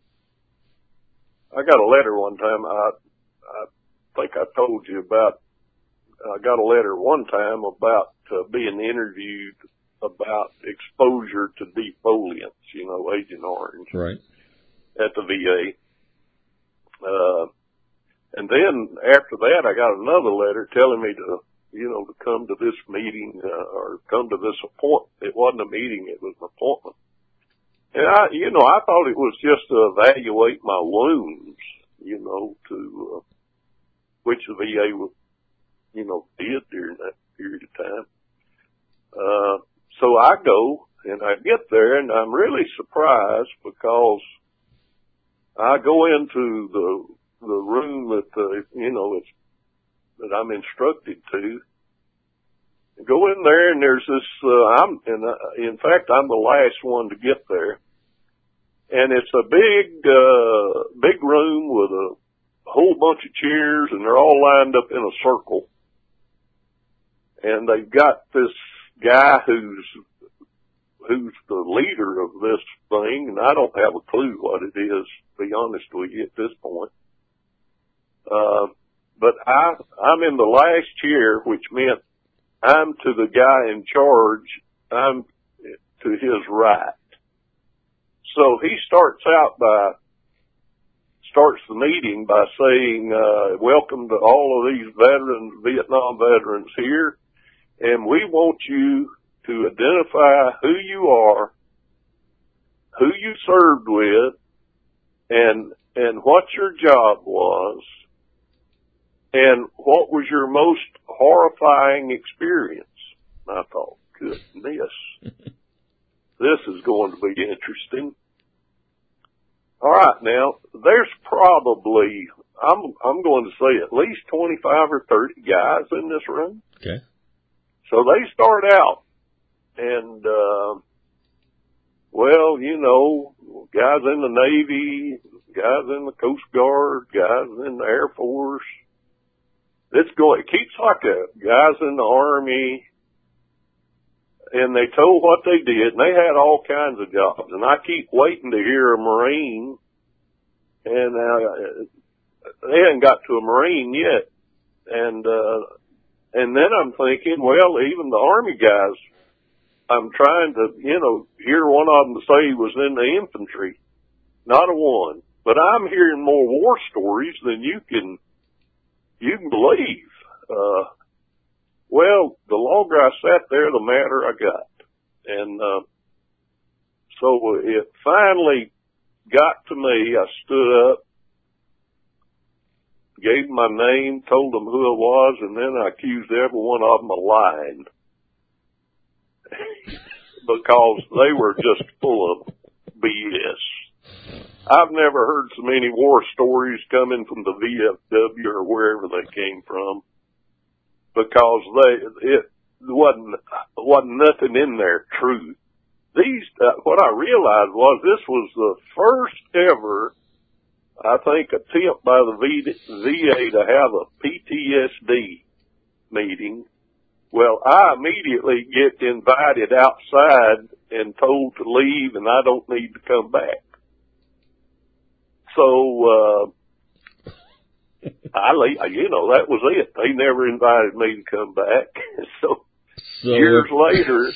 I got a letter one time. I think I told you about. I got a letter one time about being interviewed about exposure to defoliants, Agent Orange. Right. At the VA. And then after that, I got another letter telling me to come to this meeting, or come to this appointment. It wasn't a meeting, it was an appointment. And I thought it was just to evaluate my wounds, to, which the VA was, did during that period of time. So I go and I get there and I'm really surprised because I go into the room that, that I'm instructed to. Go in there and there's this, in fact, I'm the last one to get there. And it's a big room with a whole bunch of chairs and they're all lined up in a circle. And they've got this guy who's the leader of this thing, and I don't have a clue what it is, to be honest with you, at this point. But I'm in the last chair, which meant I'm to the guy in charge. I'm to his right. So he starts the meeting by saying, welcome to all of these veterans, Vietnam veterans here, and we want you to identify who you are, who you served with, and what your job was, and what was your most horrifying experience. And I thought, goodness, this is going to be interesting. All right, now, there's probably, I'm going to say at least 25 or 30 guys in this room. Okay. So they start out, and, guys in the Navy, guys in the Coast Guard, guys in the Air Force. It keeps like that. Guys in the Army. And they told what they did, and they had all kinds of jobs. And I keep waiting to hear a Marine, and they hadn't got to a Marine yet. And then I'm thinking, well, even the Army guys, I'm trying to, hear one of them say he was in the infantry. Not a one. But I'm hearing more war stories than you can believe. Well, the longer I sat there, the madder I got. And so it finally got to me. I stood up, gave them my name, told them who I was, and then I accused every one of them of lying. Because they were just full of BS. I've never heard so many war stories coming from the VFW or wherever they came from. Because it wasn't nothing in there true. What I realized was this was the first ever, I think, attempt by the VA to have a PTSD meeting. Well, I immediately get invited outside and told to leave and I don't need to come back. So, that was it. They never invited me to come back. So years later,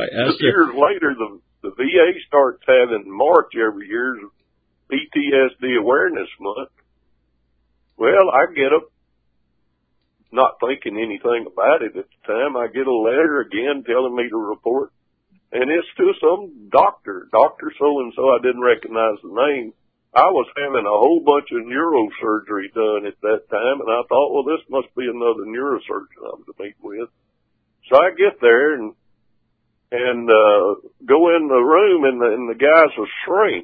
the VA starts having March every year, PTSD Awareness Month. Well, I get up, not thinking anything about it at the time. I get a letter again telling me to report, and it's to some doctor so-and-so. I didn't recognize the name. I was having a whole bunch of neurosurgery done at that time, and I thought, well, this must be another neurosurgeon I'm to meet with. So I get there and go in the room, and the guys will shrink.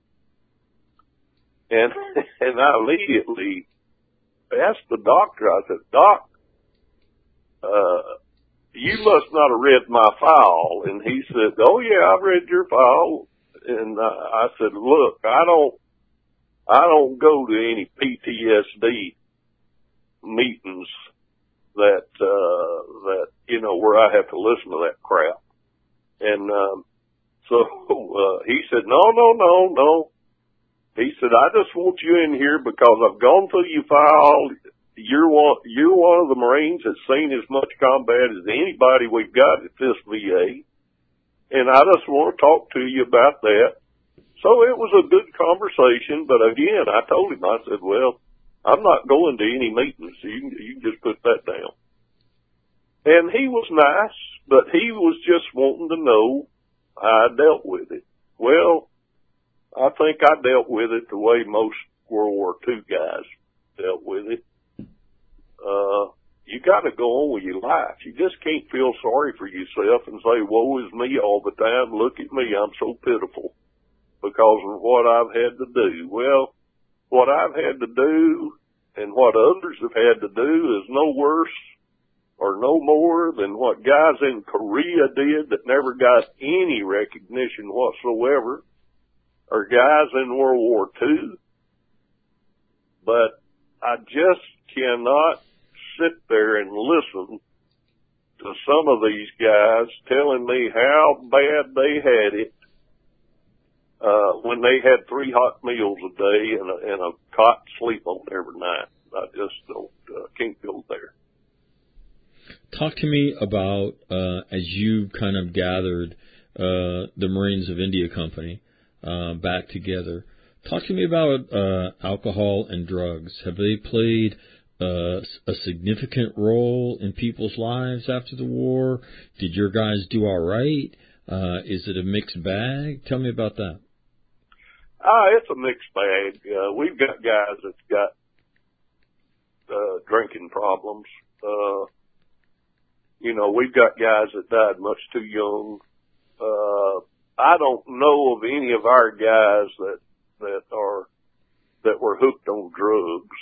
And I immediately asked the doctor, I said, Doc, you must not have read my file. And he said, oh yeah, I've read your file. And I said, look, I don't go to any PTSD meetings that where I have to listen to that crap. And, So he said, no. He said, I just want you in here because I've gone through your file. You're one of the Marines that's seen as much combat as anybody we've got at this VA. And I just want to talk to you about that. So it was a good conversation, but again, I told him, I said, well, I'm not going to any meetings, so you can just put that down. And he was nice, but he was just wanting to know how I dealt with it. Well, I think I dealt with it the way most World War II guys dealt with it. You got to go on with your life. You just can't feel sorry for yourself and say, woe is me all the time. Look at me. I'm so pitiful because of what I've had to do. Well, what I've had to do and what others have had to do is no worse or no more than what guys in Korea did that never got any recognition whatsoever, or guys in World War II. But I just cannot sit there and listen to some of these guys telling me how bad they had it when they had 3 hot meals a day and a cot to sleep on every night. I just can't go there. Talk to me about, as you kind of gathered the Marines of India Company back together, talk to me about alcohol and drugs. Have they played a significant role in people's lives after the war? Did your guys do all right? Is it a mixed bag? Tell me about that. It's a mixed bag. We've got guys that's got drinking problems. We've got guys that died much too young. I don't know of any of our guys that were hooked on drugs.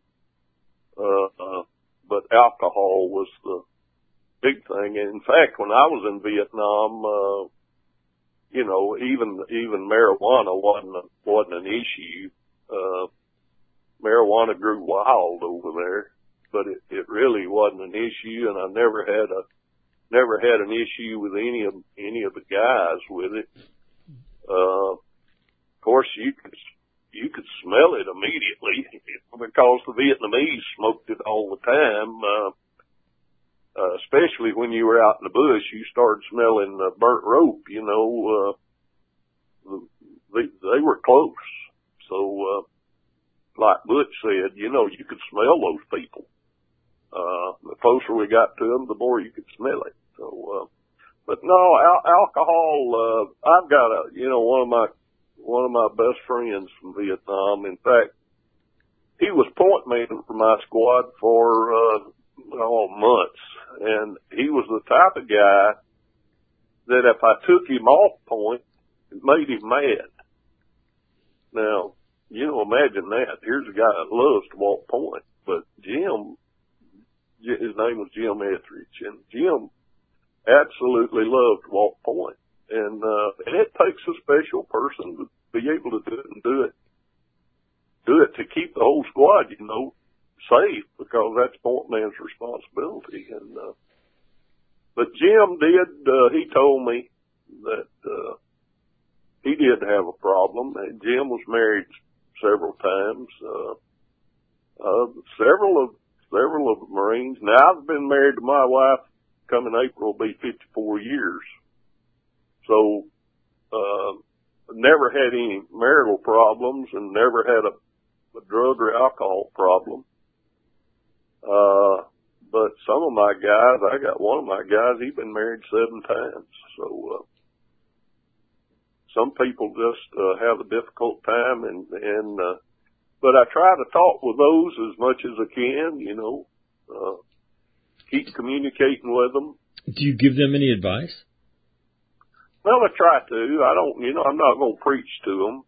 But alcohol was the big thing. And in fact, when I was in Vietnam, even marijuana wasn't an issue. Marijuana grew wild over there, but it really wasn't an issue, and I never had an issue with any of the guys with it. Of course, you could smell it immediately because the Vietnamese smoked it all the time. Especially when you were out in the bush, you started smelling burnt rope. They were close. So, like Butch said, you could smell those people. The closer we got to them, the more you could smell it. So, but no, alcohol. I've got one of my best friends from Vietnam. In fact, he was point man for my squad for months, and he was the type of guy that if I took him off point, it made him mad. Now, imagine that. Here's a guy that loves to walk point, but Jim, his name was Jim Etheridge, and Jim absolutely loved to walk point. And it takes a special person to be able to do it and do it to keep the whole squad, safe, because that's point man's responsibility. And, but Jim he told me that, he did have a problem. And Jim was married several times, several of the Marines. Now I've been married to my wife, coming April will be 54 years. So, never had any marital problems and never had a drug or alcohol problem. But some of my guys, I got one of my guys, he's been married 7 times. So, some people just, have a difficult time but I try to talk with those as much as I can, keep communicating with them. Do you give them any advice? Well, I try to. I don't, I'm not going to preach to them.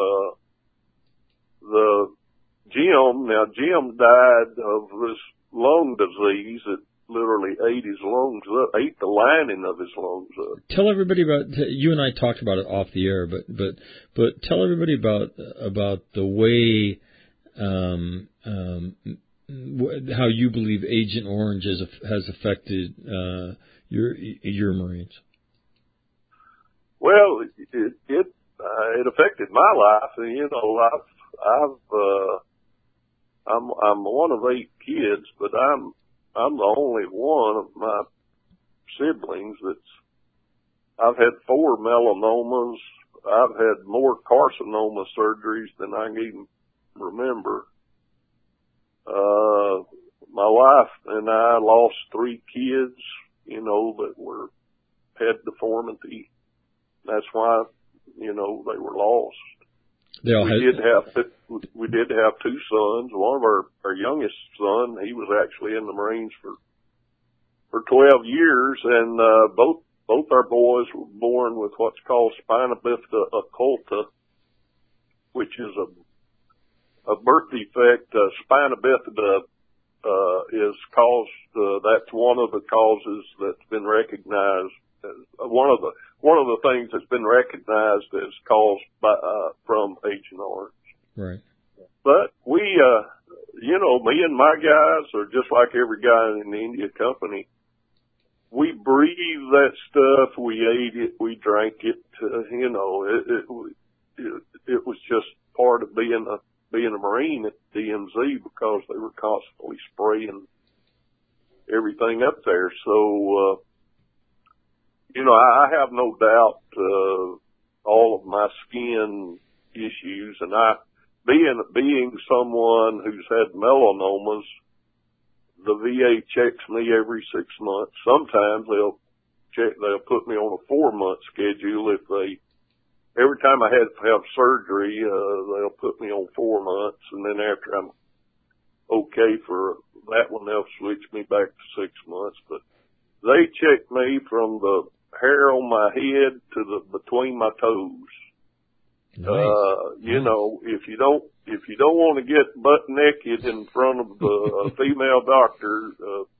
Jim died of this lung disease that literally ate his lungs up, ate the lining of his lungs up. Tell everybody you and I talked about it off the air, but tell everybody about the way, how you believe Agent Orange has affected, your Marines. Well, it affected my life, and you know, I'm one of 8 kids, but I'm the only one of my siblings I've had 4 melanomas. I've had more carcinoma surgeries than I can even remember. My wife and I lost 3 kids, you know, that had deformity. That's why, you know, they were lost. We did have 2 sons. One of our youngest son, he was actually in the Marines for 12 years, and both our boys were born with what's called spina bifida occulta, which is a birth defect. Spina bifida is caused. That's one of the causes that's been recognized. One of the things that's been recognized as caused from Agent Orange. Right. But we, you know, me and my guys are just like every guy in the India Company. We breathed that stuff. We ate it. We drank it. You know, it was just part of being a Marine at DMZ because they were constantly spraying everything up there. So, you know, I have no doubt, all of my skin issues, and being someone who's had melanomas, the VA checks me every 6 months. Sometimes they'll put me on a 4-month schedule every time I have surgery, they'll put me on 4 months, and then after I'm okay for that one, they'll switch me back to 6 months. But they check me from the hair on my head to between my toes. Nice. You know, if you don't want to get butt naked in front of the female doctor,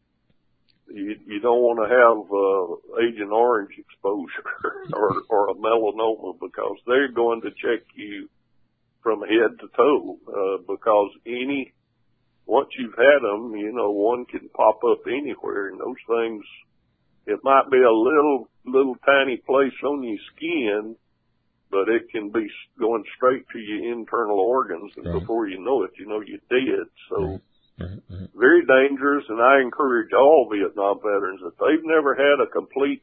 you don't want to have Agent Orange exposure or a melanoma, because they're going to check you from head to toe, because once you've had them, you know, one can pop up anywhere, and those things, it might be a little tiny place on your skin, but it can be going straight to your internal organs, and right. before you know it, you know you're dead. So Right. very dangerous, and I encourage all Vietnam veterans, if they've never had a complete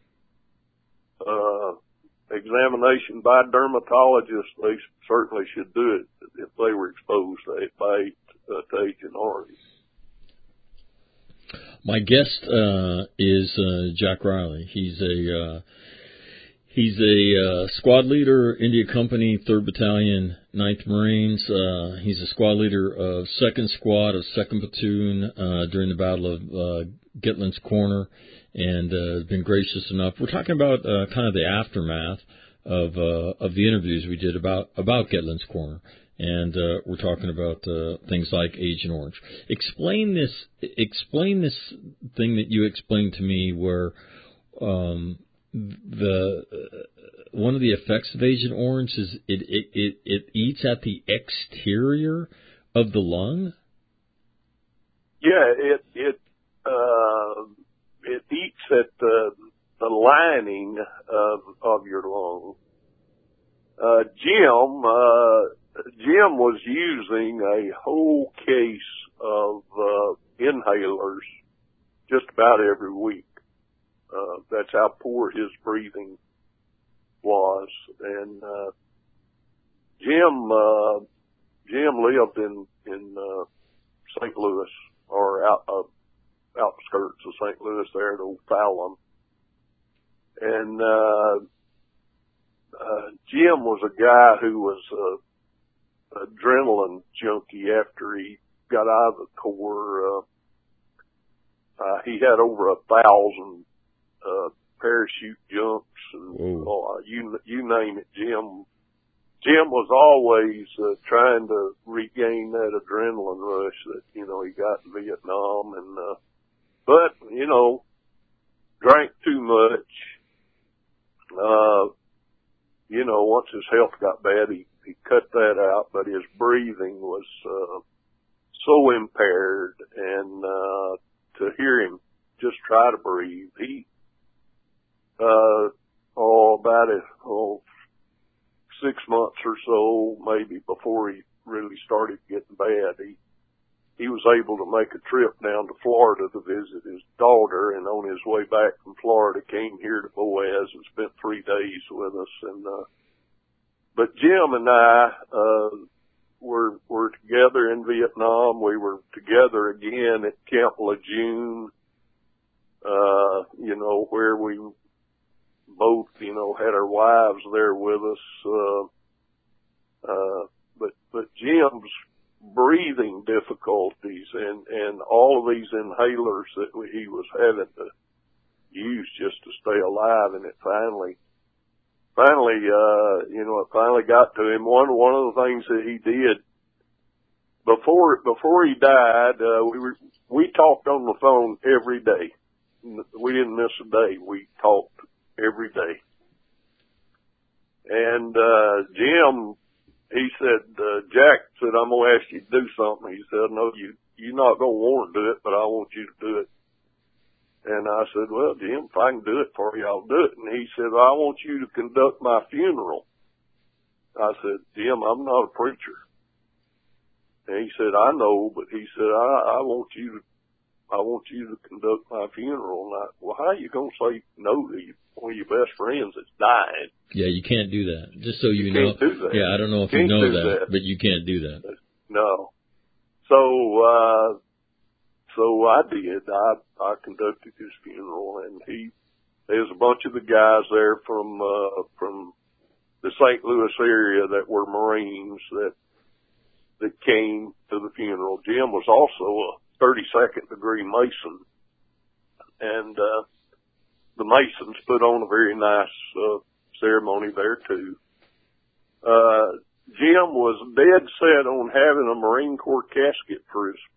examination by a dermatologist, they certainly should do it if they were exposed to Agent Orange. My guest is Jack Riley. He's a squad leader, India Company, 3rd Battalion, 9th Marines. He's a squad leader of 2nd Squad of 2nd Platoon during the Battle of Gitlin's Corner, and has been gracious enough. We're talking about kind of the aftermath of the interviews we did about Gitlin's Corner, and we're talking about things like Agent Orange. Explain this thing that you explained to me, where one of the effects of Agent Orange is it eats at the exterior of the lung. Yeah, it eats at the lining of your lung. Jim was using a whole case of inhalers just about every week. That's how poor his breathing was. And Jim lived in St. Louis, or outskirts of St. Louis there at Old Fallon. And Jim was a guy who was a adrenaline junkie after he got out of the Corps. He had over 1,000 parachute jumps, and you name it. Jim was always trying to regain that adrenaline rush that, you know, he got in Vietnam, and but, you know, drank too much. You know, once his health got bad, he cut that out, but his breathing was so impaired, and to hear him just try to breathe, he about 6 months or so, maybe before he really started getting bad, he was able to make a trip down to Florida to visit his daughter, and on his way back from Florida came here to Boaz and spent 3 days with us. And but Jim and I were together in Vietnam. We were together again at Camp Lejeune, where we both, had our wives there with us. But Jim's breathing difficulties and all of these inhalers that he was having to use just to stay alive, and it finally got to him. One of the things that he did before he died, we talked on the phone every day. We didn't miss a day. We talked every day. And Jim, he said, Jack said, I'm going to ask you to do something. He said, no, you're not going to want to do it, but I want you to do it. And I said, well, Jim, if I can do it for you, I'll do it. And he said, I want you to conduct my funeral. I said, Jim, I'm not a preacher. And he said, I know, but he said, I want you to conduct my funeral. And well, how are you going to say no to one of your best friends that's dying? Yeah, you can't do that. Just so you know. Can't do that. Yeah, I don't know if you know that, but you can't do that. No. So I did. I conducted his funeral, and there's a bunch of the guys there from the St. Louis area that were Marines that came to the funeral. Jim was also a 32nd degree Mason, and the Masons put on a very nice ceremony there too. Jim was dead set on having a Marine Corps casket for his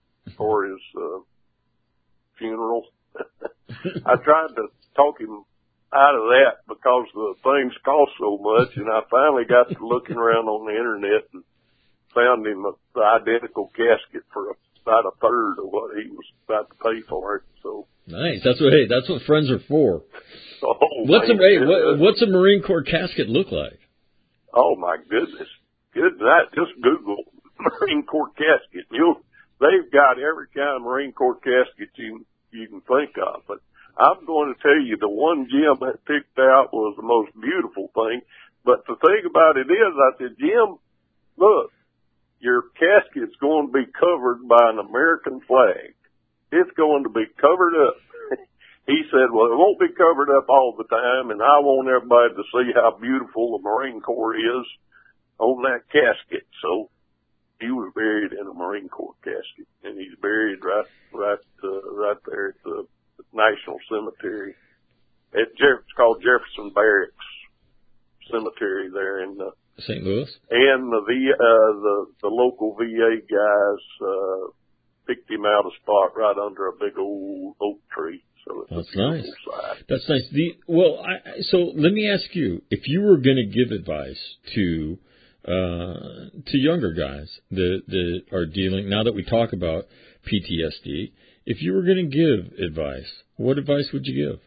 funeral. I tried to talk him out of that because the things cost so much, and I finally got to looking around on the internet and found him the identical casket for about a third of what he was about to pay for it. So nice. That's what friends are for. Oh, what's a Marine Corps casket look like? Oh my goodness. Just Google Marine Corps casket. They've got every kind of Marine Corps casket you can think of. But I'm going to tell you, the one Jim had picked out was the most beautiful thing. But the thing about it is, I said, Jim, look, your casket's going to be covered by an American flag. It's going to be covered up. He said, well, it won't be covered up all the time, and I want everybody to see how beautiful the Marine Corps is on that casket. So he was buried in a Marine Corps casket, and he's buried right there at the National Cemetery. It's called Jefferson Barracks Cemetery there in St. Louis. And the local VA guys picked him out a spot right under a big old oak tree. So it's That's nice. Side. That's nice. So let me ask you, if you were going to give advice to younger guys that are dealing, now that we talk about PTSD, if you were going to give advice, what advice would you give?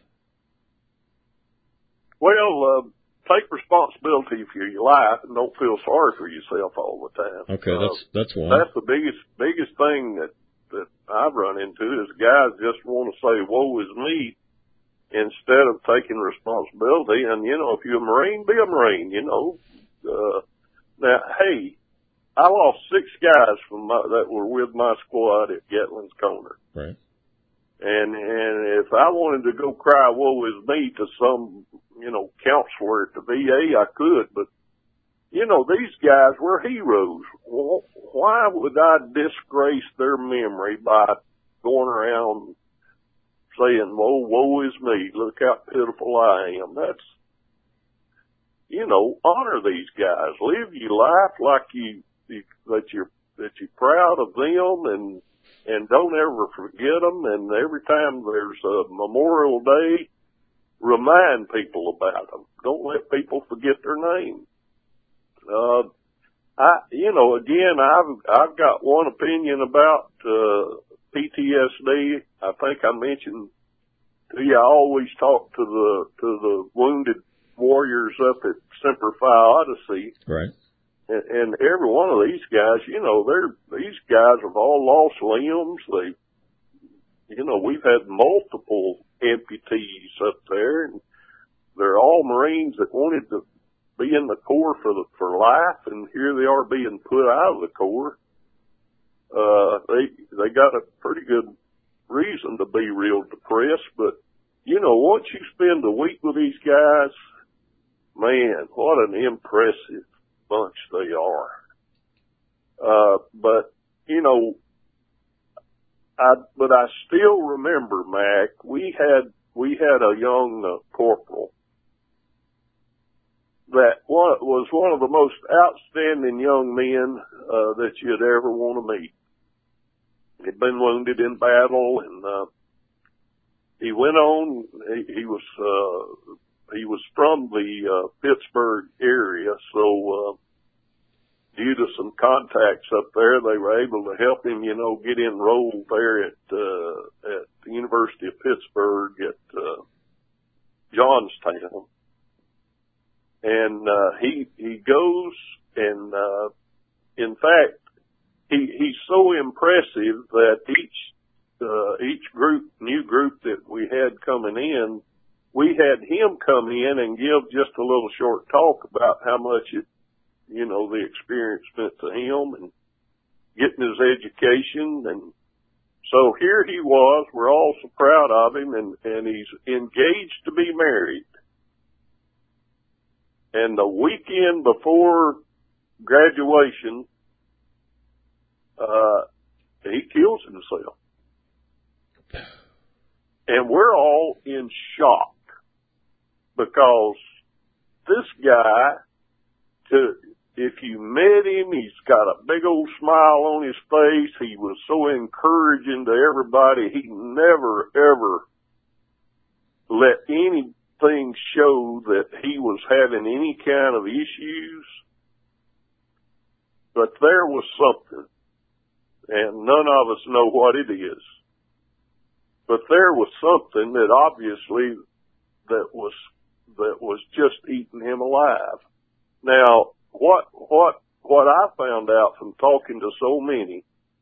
Well, take responsibility for your life and don't feel sorry for yourself all the time. Okay, that's one. That's the biggest thing that I've run into is guys just want to say, woe is me, instead of taking responsibility. And, if you're a Marine, be a Marine, Now, hey, I lost 6 guys that were with my squad at Gatlin's Corner. Right. And if I wanted to go cry woe is me to some, counselor at the VA, I could, but these guys were heroes. Well, why would I disgrace their memory by going around saying, woe is me, look how pitiful I am? That's, honor these guys. Live your life like that you're proud of them, and don't ever forget them. And every time there's a Memorial Day, remind people about them. Don't let people forget their name. I've got one opinion about PTSD. I think I mentioned to you, I always talk to the wounded warriors up at Semper Fi Odyssey these guys have all lost limbs. We've had multiple amputees up there, and they're all Marines that wanted to be in the Corps for life, and here they are being put out of the Corps. They got a pretty good reason to be real depressed, but once you spend a week with these guys, man, what an impressive bunch they are. But I still remember, Mac, we had a young corporal that was one of the most outstanding young men that you'd ever want to meet. He'd been wounded in battle, and he went on. He was from the Pittsburgh area, so due to some contacts up there, they were able to help him, get enrolled there at the University of Pittsburgh at Johnstown. And he goes, and in fact, he's so impressive that each new group that we had coming in, we had him come in and give just a little short talk about how much the experience meant to him and getting his education. And so here he was, we're all so proud of him, and he's engaged to be married. And the weekend before graduation, he kills himself. And we're all in shock because this guy, if you met him, he's got a big old smile on his face. He was so encouraging to everybody. He never, ever let anything show that he was having any kind of issues. But there was something, and none of us know what it is. But there was something that obviously that was just eating him alive. Now, what I found out from talking to so many,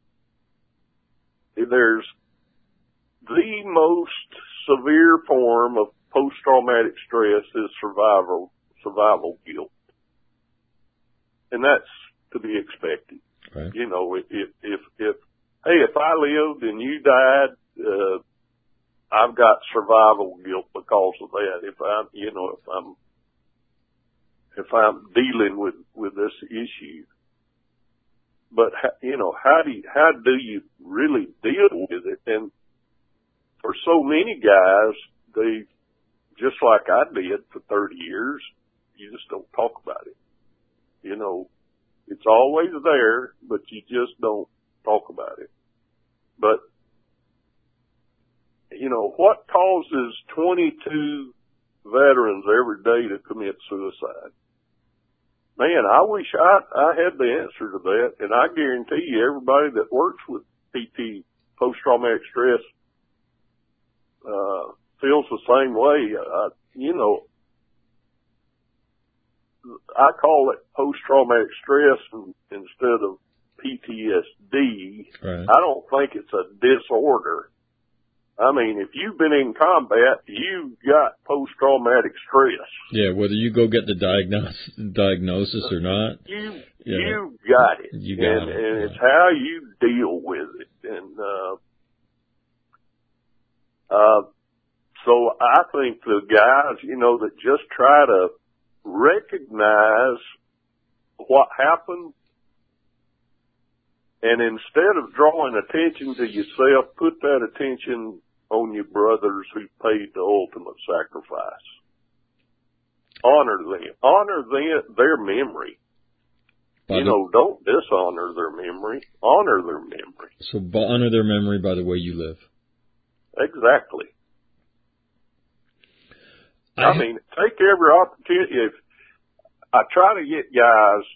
there's the most severe form of post-traumatic stress is survival guilt. And that's to be expected. Right. If I lived and you died, I've got survival guilt because of that. If I'm dealing with this issue, but how do you really deal with it? And for so many guys, they, just like I did for 30 years, you just don't talk about it. It's always there, but you just don't talk about it. But what causes 22 veterans every day to commit suicide? Man, I wish I had the answer to that, and I guarantee you everybody that works with PT, post-traumatic stress, feels the same way. I call it post-traumatic stress instead of PTSD. Right. I don't think it's a disorder. I mean, if you've been in combat, you've got post-traumatic stress. Yeah, whether you go get the diagnosis or not. You've got it. You got it. And it's how you deal with it. And so I think the guys, that just try to recognize what happened, and instead of drawing attention to yourself, put that attention on your brothers who paid the ultimate sacrifice. Honor them. Honor their memory. Don't dishonor their memory. Honor their memory. So honor their memory by the way you live. Exactly. I mean, take every opportunity. If I try to get guys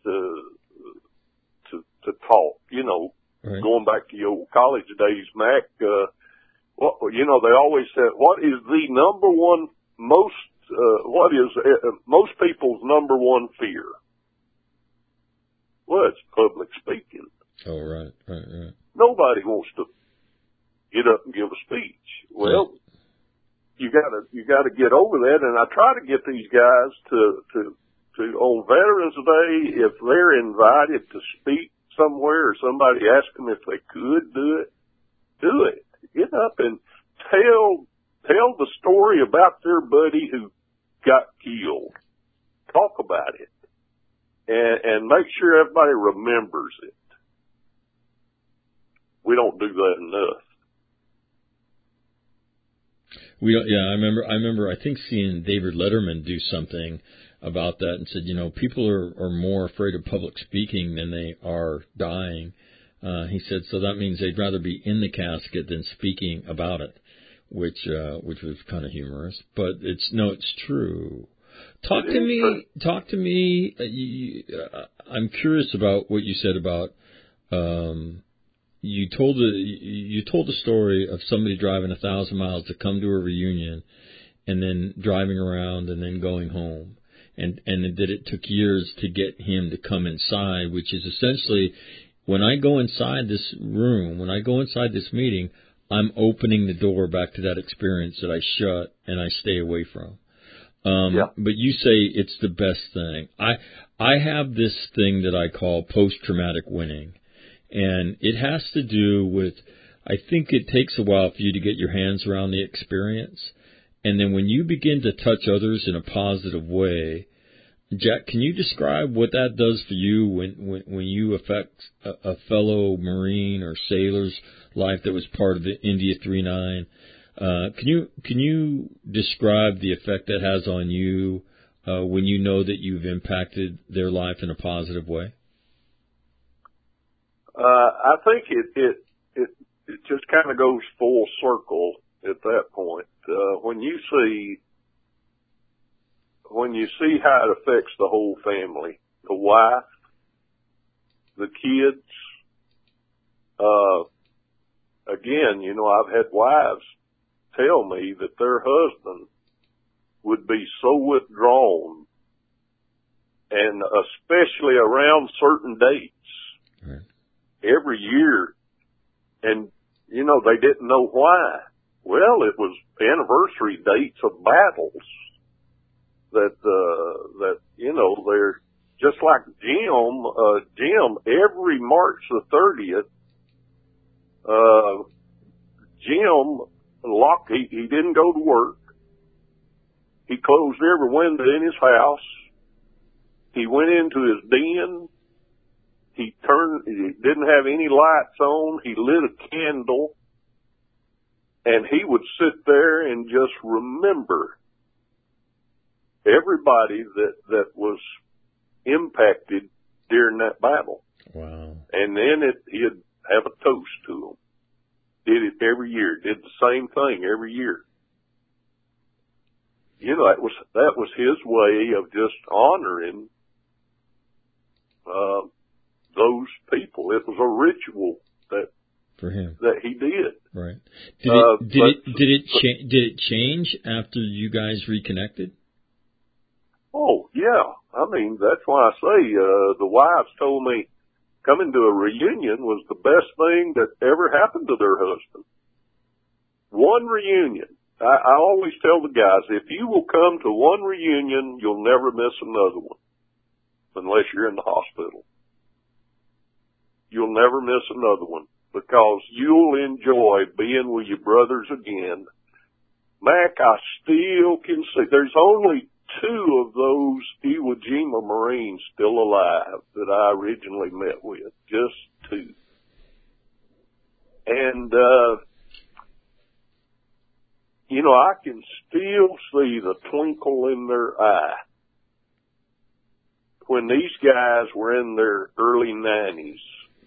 to talk, right. Going back to your college days, Mac, they always said, what is the number one what is most people's number one fear? Well, it's public speaking. Oh, right. Nobody wants to get up and give a speech. Well, you gotta get over that, and I try to get these guys to on Veterans Day, if they're invited to speak somewhere or somebody asks them if they could do it. Get up and tell the story about their buddy who got killed. Talk about it. And make sure everybody remembers it. We don't do that enough. We don't, yeah, I remember, I think seeing David Letterman do something about that and said, people are more afraid of public speaking than they are dying. He said, so that means they'd rather be in the casket than speaking about it, which was kind of humorous, but it's true. Talk to me. I'm curious about what you said about, you told the story of somebody driving 1,000 miles to come to a reunion and then driving around and then going home. And that it took years to get him to come inside, which is essentially when I go inside this room, when I go inside this meeting, I'm opening the door back to that experience that I shut and I stay away from. But you say it's the best thing. I have this thing that I call post-traumatic winning, and it has to do with, I think it takes a while for you to get your hands around the experience. And then when you begin to touch others in a positive way, Jack, can you describe what that does for you when you affect a fellow Marine or sailor's life that was part of the India 3-9? Can you describe the effect that has on you when you know that you've impacted their life in a positive way? I think it just kind of goes full circle at that point. When you see how it affects the whole family, the wife, the kids, again, I've had wives tell me that their husband would be so withdrawn, and especially around certain dates every year, and, they didn't know why. Well, it was anniversary dates of battles that they're just like Jim, every March the 30th, Jim he didn't go to work. He closed every window in his house. He went into his den. He didn't have any lights on. He lit a candle, and he would sit there and just remember everybody that was impacted during that battle. Wow. And then he'd have a toast to them. Did it every year. Did the same thing every year. That was his way of just honoring those people. It was a ritual for him that he did. Right. Did it change after you guys reconnected? Oh yeah. I mean, that's why I say the wives told me coming to a reunion was the best thing that ever happened to their husband. One reunion. I always tell the guys, if you will come to one reunion, you'll never miss another one, unless you're in the hospital. You'll never miss another one, because you'll enjoy being with your brothers again. Mac, I still can see, there's only 2 of those Iwo Jima Marines still alive that I originally met with. Just 2. And, I can still see the twinkle in their eye when these guys were in their early 90s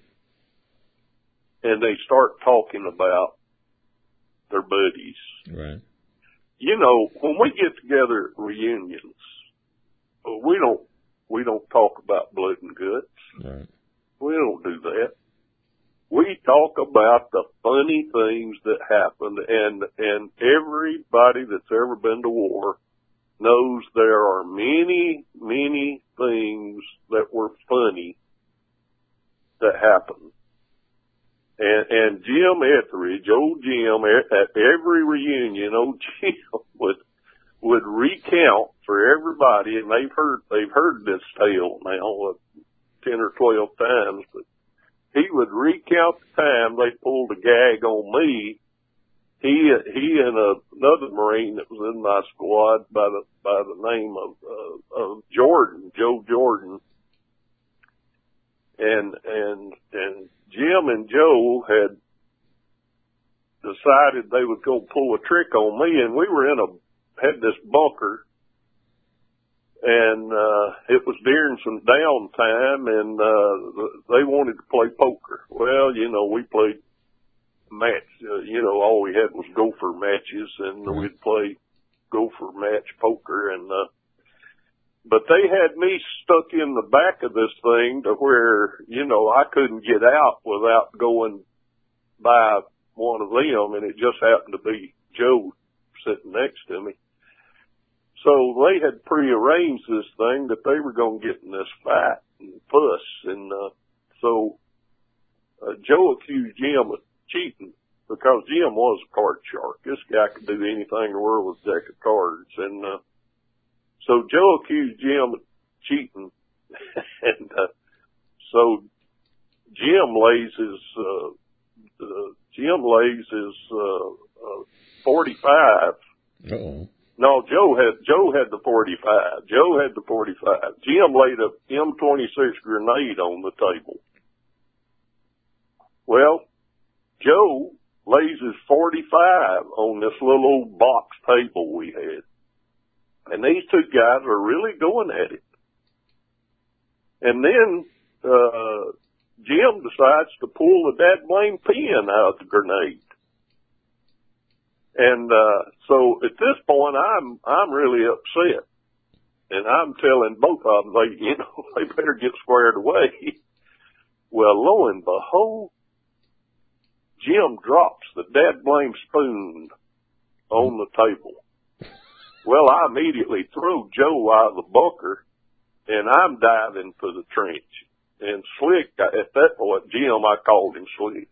and they start talking about their buddies. Right. When we get together at reunions, we don't talk about blood and guts. Right. We don't do that. We talk about the funny things that happened, and everybody that's ever been to war knows there are many, many things that were funny that happened And Jim Etheridge, old Jim, at every reunion, old Jim would recount for everybody, and they've heard this tale now 10 or 12 times, but he would recount the time they pulled a gag on me. He and another Marine that was in my squad by the name of Jordan, Joe Jordan. And Jim and Joe had decided they would go pull a trick on me, and we were had this bunker, and it was during some downtime, and they wanted to play poker. Well, we played match. All we had was gopher matches, and we'd play gopher match poker, and but they had me stuck in the back of this thing to where, I couldn't get out without going by one of them, and it just happened to be Joe sitting next to me. So they had prearranged this thing that they were going to get in this fight and fuss, and so Joe accused Jim of cheating because Jim was a card shark. This guy could do anything in the world with a deck of cards, and so Joe accused Jim of cheating, and so Jim lays his 45. Uh-oh. No, Joe had the 45. Joe had the 45. Jim laid a M26 grenade on the table. Well, Joe lays his 45 on this little old box table we had. And these two guys are really going at it. And then Jim decides to pull the dadblame pin out of the grenade. And so at this point, I'm really upset, and I'm telling both of them they better get squared away. Well, lo and behold, Jim drops the dadblame spoon on the table. Well, I immediately throw Joe out of the bunker, and I'm diving for the trench. And Slick, at that point, Jim, I called him Slick.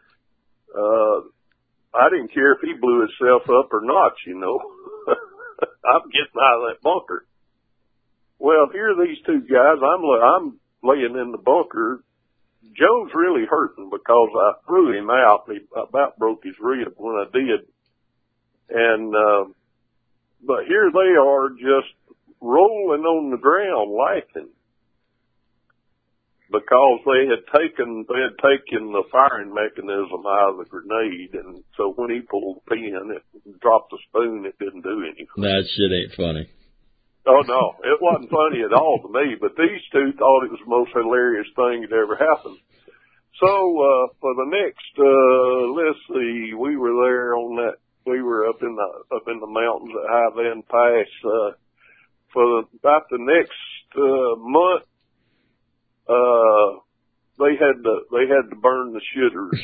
I didn't care if he blew himself up or not, I'm getting out of that bunker. Well, here are these two guys. I'm laying in the bunker. Joe's really hurting because I threw him out. He about broke his rib when I did. And, but here they are just rolling on the ground laughing because they had taken the firing mechanism out of the grenade, and so when he pulled the pin, it dropped the spoon. It didn't do anything. That shit ain't funny. Oh no, it wasn't funny at all to me. But these two thought it was the most hilarious thing that ever happened. So for the next, let's see, we were there on that. We were up in the mountains at High Bend Pass for about the next month. They had to burn the shitters.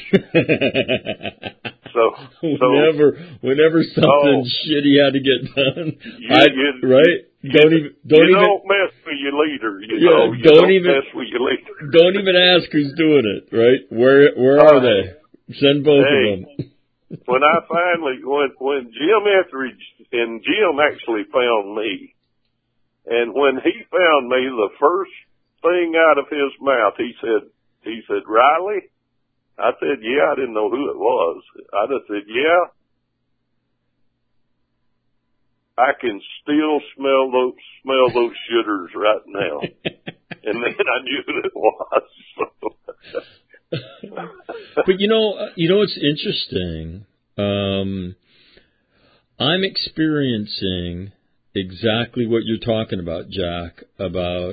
so whenever something shitty had to get done, right? Don't even mess with your leader. Don't mess with your leader. Don't even ask who's doing it, right? Where are they? Send both of them. When I finally when Jim Etheridge, and Jim actually found me, and when he found me, the first thing out of his mouth, he said, Riley? I said, yeah. I didn't know who it was. I just said, yeah. I can still smell those shitters right now. And then I knew who it was. But it's interesting. I'm experiencing exactly what you're talking about, Jack, about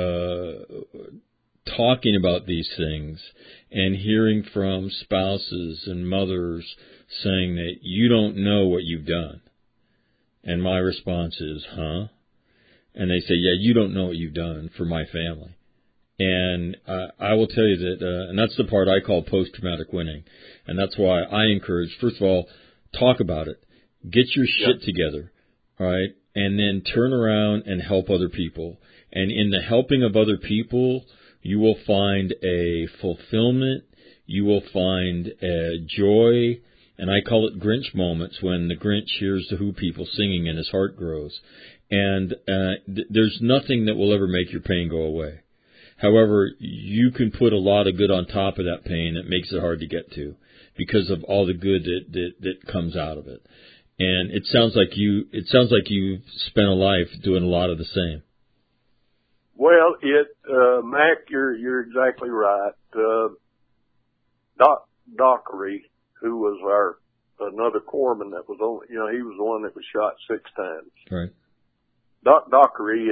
talking about these things and hearing from spouses and mothers saying that you don't know what you've done. And my response is, huh? And they say, yeah, you don't know what you've done for my family. And I will tell you that, and that's the part I call post-traumatic winning. And that's why I encourage, first of all, talk about it. Get your shit together, all right? And then turn around and help other people. And in the helping of other people, you will find a fulfillment. you will find joy, and I call it Grinch moments, when the Grinch hears the Who people singing and his heart grows. And there's nothing that will ever make your pain go away. However, you can put a lot of good on top of that pain that makes it hard to get to because of all the good that comes out of it. And it sounds like you've spent a life doing a lot of the same. Well, Mac, you're exactly right. Dockery, who was another corpsman that was on, he was the one that was shot 6 times. Right. Dockery,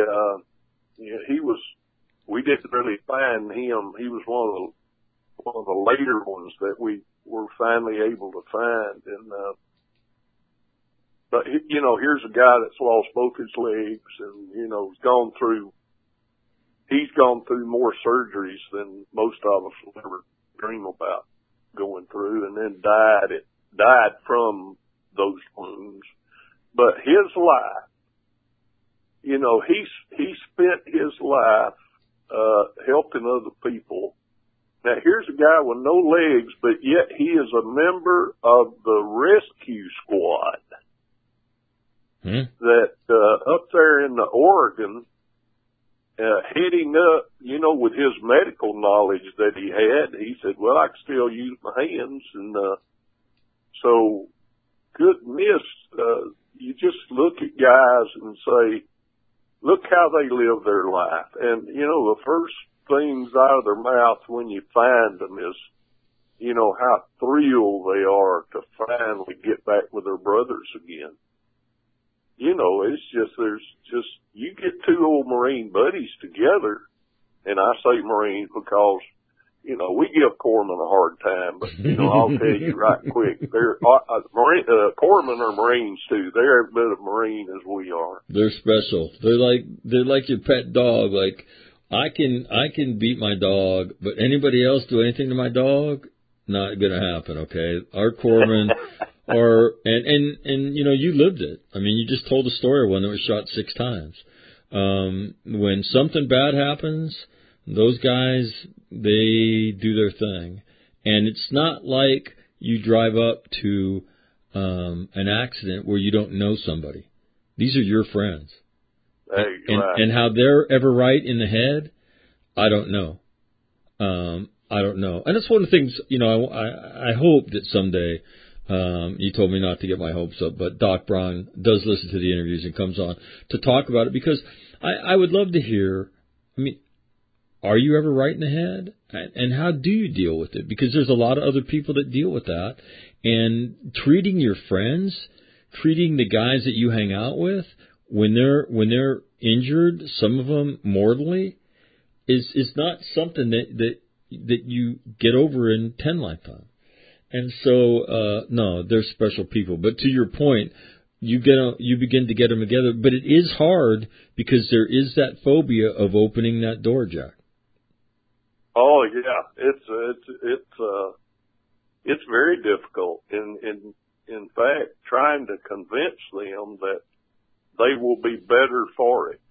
we didn't really find him. He was one of the later ones that we were finally able to find. And, but here's a guy that's lost both his legs and, he's gone through more surgeries than most of us will ever dream about going through, and then died from those wounds. But his life, he spent his life, helping other people. Now here's a guy with no legs, but yet he is a member of the rescue squad that, up there in the Oregon, heading up, with his medical knowledge that he had, he said, well, I can still use my hands. And, so goodness, you just look at guys and say, look how they live their life. And, the first things out of their mouth when you find them is, how thrilled they are to finally get back with their brothers again. You get 2 old Marine buddies together, and I say Marines because, we give corpsmen a hard time, but, I'll tell you right quick, corpsmen are Marines too. They're every bit of Marine as we are. They're special. They're like your pet dog. Like, I can beat my dog, but anybody else do anything to my dog? Not gonna happen, okay? Our corpsmen and you lived it. I mean, you just told the story of one that was shot 6 times. When something bad happens, those guys, they do their thing. And it's not like you drive up to an accident where you don't know somebody. These are your friends. And how they're ever right in the head, I don't know. I don't know. And it's one of the things, I hope that someday, you told me not to get my hopes up, but Doc Brown does listen to the interviews and comes on to talk about it, because I would love to hear, are you ever right in the head? And how do you deal with it? Because there's a lot of other people that deal with that. And treating your friends, treating the guys that you hang out with, when they're injured, some of them mortally, is not something that you get over in 10 lifetimes. And so, no, they're special people. But to your point, you begin to get them together. But it is hard because there is that phobia of opening that door, Jack. Oh yeah, it's very difficult. In fact, trying to convince them that they will be better for it.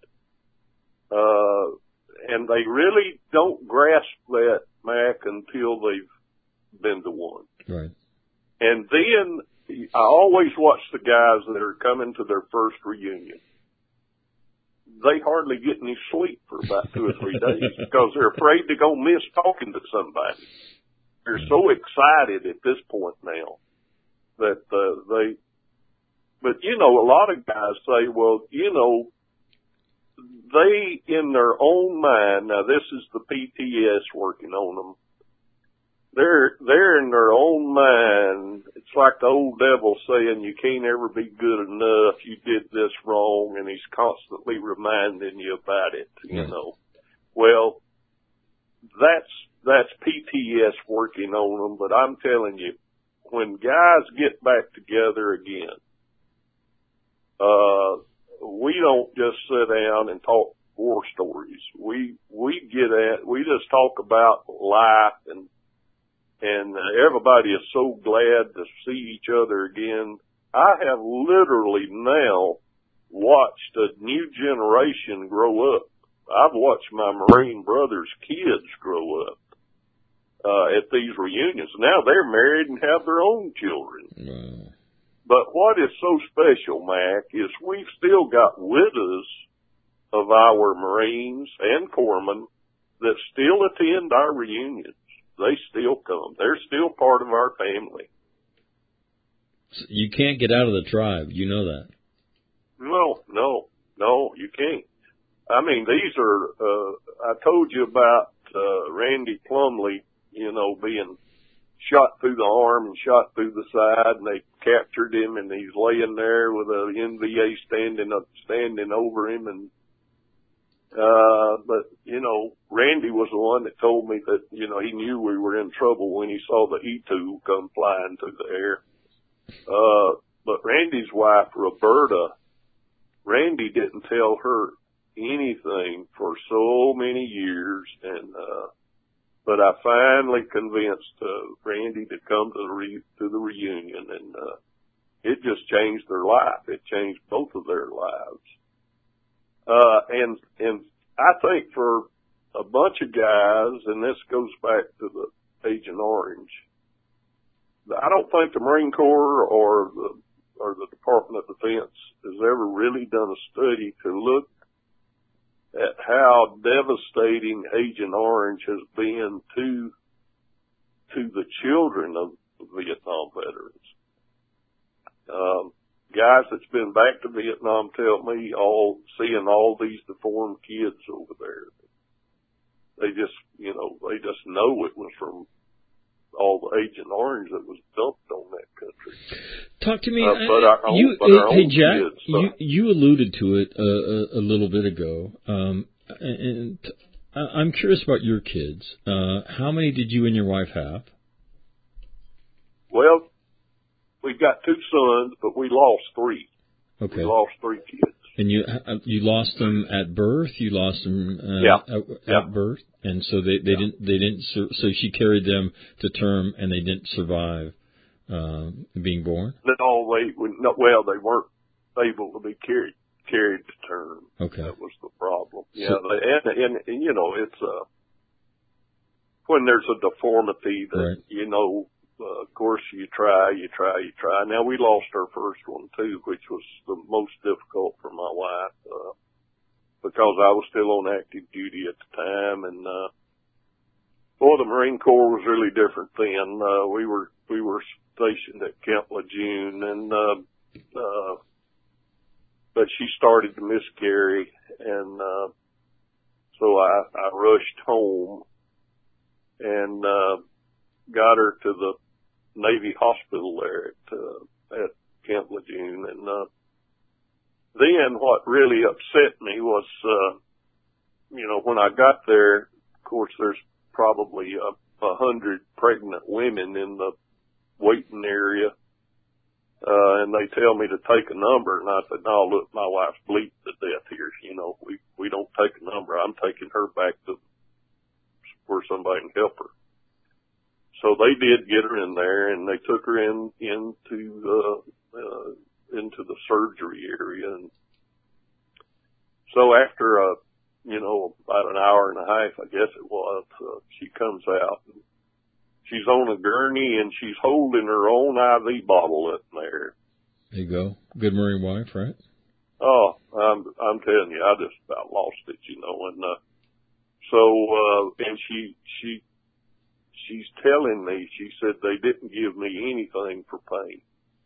And they really don't grasp that, Mac, until they've been to one. Right. And then I always watch the guys that are coming to their first reunion. They hardly get any sleep for about 2 or 3 days because they're afraid they're going to miss talking to somebody. They're so excited at this point now that but a lot of guys say, well, they in their own mind, now this is the PTS working on them, they're in their own mind. It's like the old devil saying you can't ever be good enough. You did this wrong, and he's constantly reminding you about it. Well, that's PTS working on them. But I'm telling you, when guys get back together again, we don't just sit down and talk war stories. We just talk about life and everybody is so glad to see each other again. I have literally now watched a new generation grow up. I've watched my Marine brothers' kids grow up. at these reunions. Now they're married and have their own children. Wow. But what is so special, Mac, is we've still got widows of our Marines and corpsmen that still attend our reunions. They still come. They're still part of our family. So you can't get out of the tribe. You know that. No, you can't. I mean, these are, I told you about Randy Plumley, being shot through the arm and shot through the side, and they captured him, and he's laying there with an NVA standing over him, and but Randy was the one that told me that he knew we were in trouble when he saw the E-2 come flying through the air. But Randy's wife, Roberta, Randy didn't tell her anything for so many years, and but I finally convinced Randy to come to the reunion, and it just changed their life. It changed both of their lives. And I think for a bunch of guys, and this goes back to the Agent Orange, I don't think the Marine Corps or the Department of Defense has ever really done a study to look at how devastating Agent Orange has been to the children of Vietnam veterans. Guys that's been back to Vietnam tell me seeing all these deformed kids over there. They just know it was from all the Agent Orange that was dumped on that country. Talk to me. Hey, Jack, kids, you alluded to it a little bit ago, and I'm curious about your kids. How many did you and your wife have? Well, we got 2 sons, but we lost 3. Okay. We lost 3 kids. And you lost them at birth. You lost them at birth, and so they didn't. So she carried them to term, and they didn't survive being born. No, they weren't able to be carried to term. Okay, that was the problem. Yeah, and it's when there's a deformity that right. Of course, you try. Now, we lost our first one, too, which was the most difficult for my wife, because I was still on active duty at the time. And, the Marine Corps was really different then. We were stationed at Camp Lejeune, and, but she started to miscarry, and, so I rushed home and, got her to the Navy hospital there at Camp Lejeune. And, then what really upset me was, when I got there, of course, there's probably 100 pregnant women in the waiting area. And they tell me to take a number. And I said, no, look, my wife's bleeding to death here. We don't take a number. I'm taking her back to where somebody can help her. So they did get her in there, and they took her into the surgery area. And so after about an hour and a half, I guess it was, she comes out. And she's on a gurney, and she's holding her own IV bottle up there. There you go. Good Marine wife, right? Oh, I'm telling you, I just about lost it, and and she's telling me, she said they didn't give me anything for pain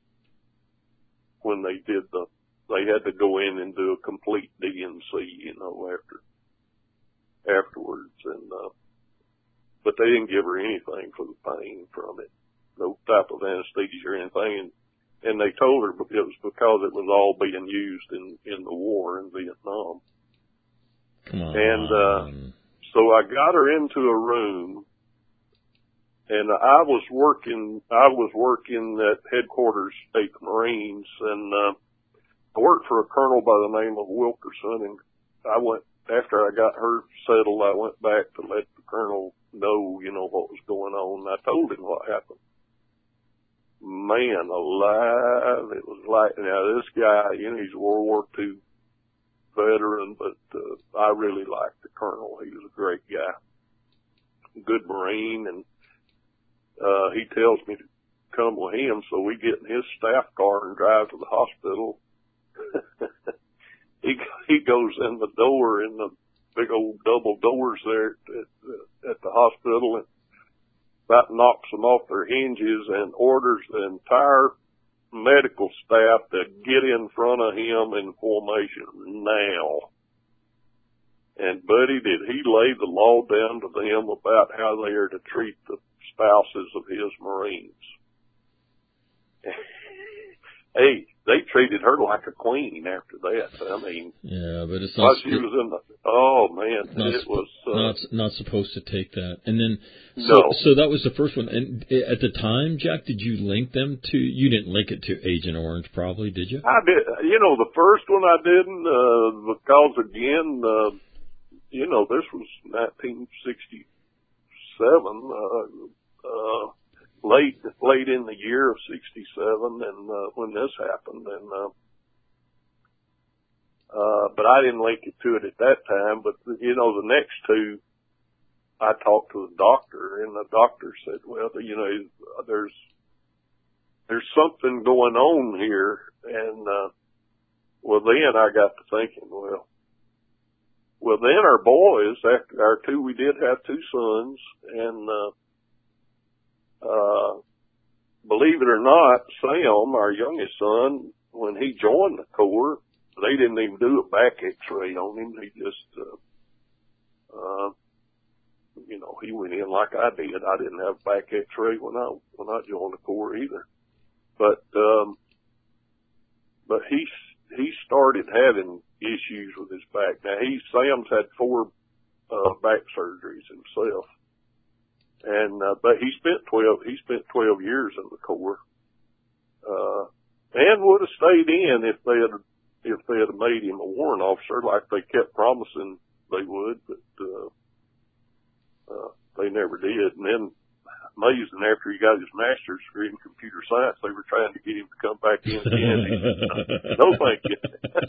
when they had to go in and do a complete DNC, afterwards. And, but they didn't give her anything for the pain from it, no type of anesthesia or anything. And they told her it was because it was all being used in the war in Vietnam. Come on. And, so I got her into a room. And I was working at headquarters, 8th Marines, and, I worked for a colonel by the name of Wilkerson, and after I got her settled, I went back to let the colonel know, what was going on, and I told him what happened. Man alive, it was like, now this guy, he's a World War II veteran, but, I really liked the colonel. He was a great guy, good Marine, and he tells me to come with him, so we get in his staff car and drive to the hospital. He goes in the door, in the big old double doors there at the hospital, and about knocks them off their hinges and orders the entire medical staff to get in front of him in formation now. And buddy, did he lay the law down to them about how they are to treat the spouses of his Marines. Hey, they treated her like a queen after that. I mean, yeah, but it's not. She was in the. Oh man, it was not supposed to take that. And then, no. So that was the first one. And at the time, Jack, did you link them to? You didn't link it to Agent Orange, probably, did you? I did. The first one I didn't because again, this was 1967. Late in the year of 67, and when this happened, and but I didn't link it to it at that time. But the next two, I talked to the doctor, and the doctor said, "Well, there's something going on here," and then I got to thinking, well, then our boys, after our two, we did have two sons, and believe it or not, Sam, our youngest son, when he joined the Corps, they didn't even do a back x-ray on him. They just, he went in like I did. I didn't have a back x-ray when I joined the Corps either. But he started having issues with his back. Now Sam's had 4, back surgeries himself. And, but he spent 12 years in the Corps, and would have stayed in if they had made him a warrant officer like they kept promising they would, but, they never did. And then, amazing, after he got his master's degree in computer science, they were trying to get him to come back in again. He said, no, thank you.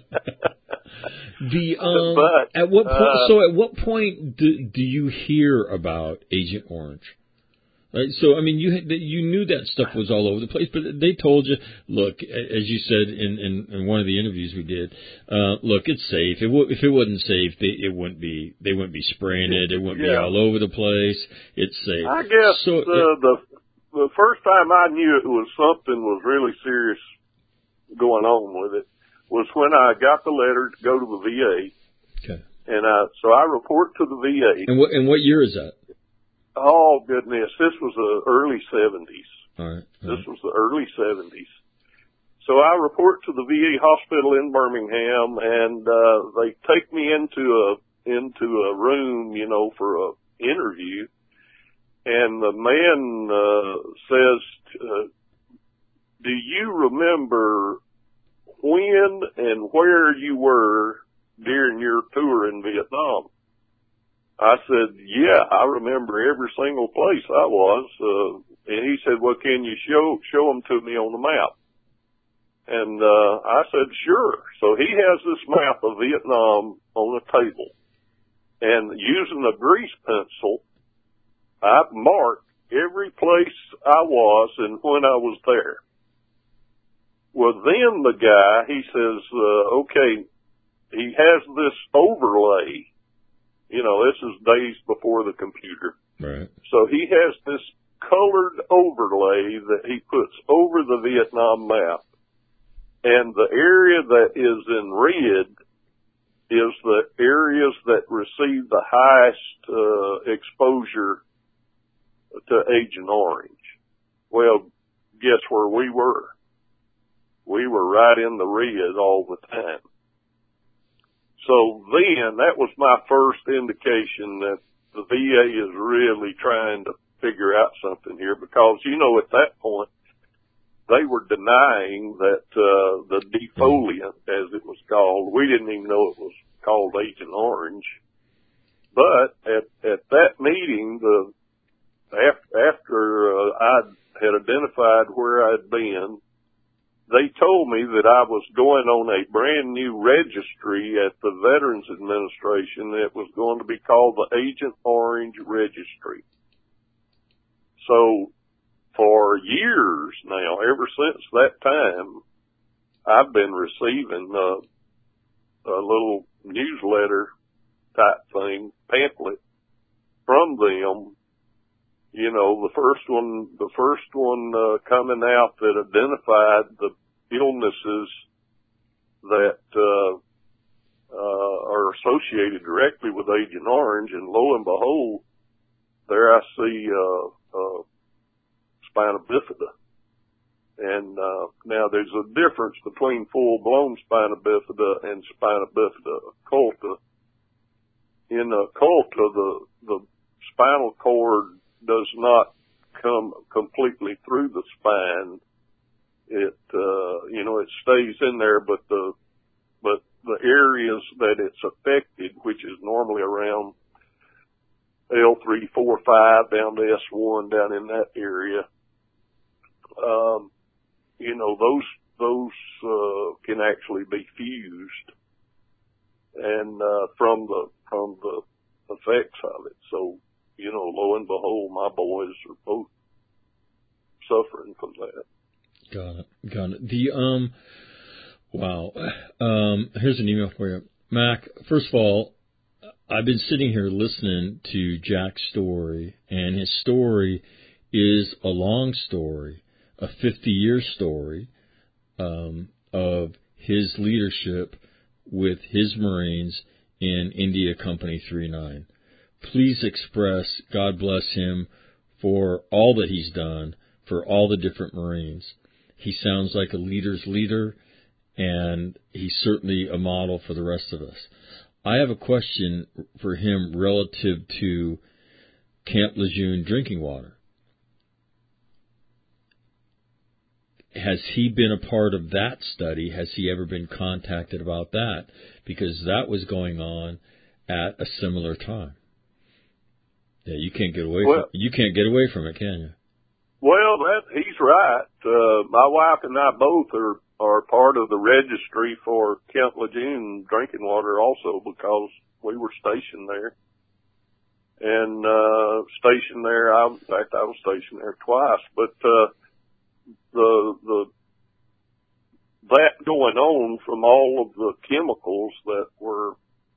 At what point do you hear about Agent Orange? Right, so I mean, you knew that stuff was all over the place, but they told you, look, as you said in one of the interviews we did, look, it's safe. If it wasn't safe, they wouldn't be spraying it. It wouldn't be all over the place. It's safe. I guess so, the first time I knew it was something was really serious going on with it was when I got the letter to go to the VA. Okay. And so I report to the VA. And what year is that? Oh goodness, this was the early 70s. All right. This was the early 70s. So I report to the VA hospital in Birmingham, and they take me into a room, for a interview. And the man says, "Do you remember when and where you were during your tour in Vietnam?" I said, "Yeah, I remember every single place I was." And he said, "Well, can you show them to me on the map?" And I said, "Sure." So he has this map of Vietnam on a table, and using a grease pencil, I marked every place I was and when I was there. Well, then the guy, he says, okay, he has this overlay. This is days before the computer. Right. So he has this colored overlay that he puts over the Vietnam map. And the area that is in red is the areas that receive the highest exposure to Agent Orange. Well, guess where we were? We were right in the red all the time. So then that was my first indication that the VA is really trying to figure out something here because, at that point, they were denying that the defoliant, as it was called, we didn't even know it was called Agent Orange. But at that meeting, after I had identified where I'd been, they told me that I was going on a brand new registry at the Veterans Administration that was going to be called the Agent Orange Registry. So for years now, ever since that time, I've been receiving a little newsletter type thing, pamphlet from them. You know, the first one coming out that identified the illnesses that are associated directly with Agent Orange, and lo and behold, there I see spina bifida. And now there's a difference between full-blown spina bifida and spina bifida occulta. In occulta, the spinal cord does not come completely through the spine. It it stays in there, but the areas that it's affected, which is normally around L3, 4, 5 down to S1 down in that area, those can actually be fused and from the effects of it. So, lo and behold, my boys are both suffering from that. Got it. Wow. Here's an email for you. Mac, first of all, I've been sitting here listening to Jack's story, and his story is a long story, a 50-year story of his leadership with his Marines in India Company 39. Please express God bless him for all that he's done for all the different Marines. He sounds like a leader's leader, and he's certainly a model for the rest of us. I have a question for him relative to Camp Lejeune drinking water. Has he been a part of that study? Has he ever been contacted about that? Because that was going on at a similar time. Yeah, you can't get away from it, can you? Well, he's right. My wife and I both are part of the registry for Camp Lejeune drinking water also, because we were stationed there. And I was stationed there twice. But that going on from all of the chemicals that were,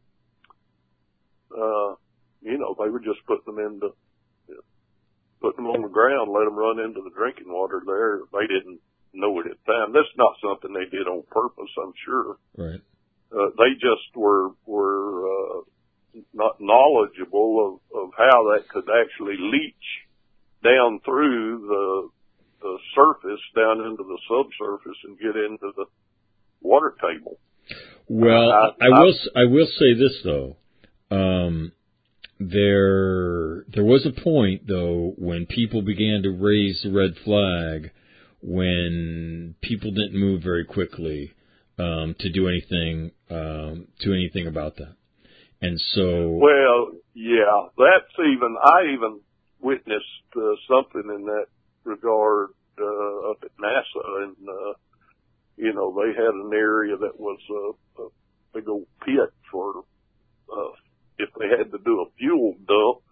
they were just putting them on the ground, let them run into the drinking water there. They didn't know it at the time. That's not something they did on purpose, I'm sure. Right. They just were not knowledgeable of how that could actually leach down through the surface down into the subsurface and get into the water table. Well, I will say this though. There was a point though when people began to raise the red flag, when people didn't move very quickly to do anything about that. And so, well, yeah, I even witnessed something in that regard up at NASA, and they had an area that was a big old pit for if they had to do a fuel dump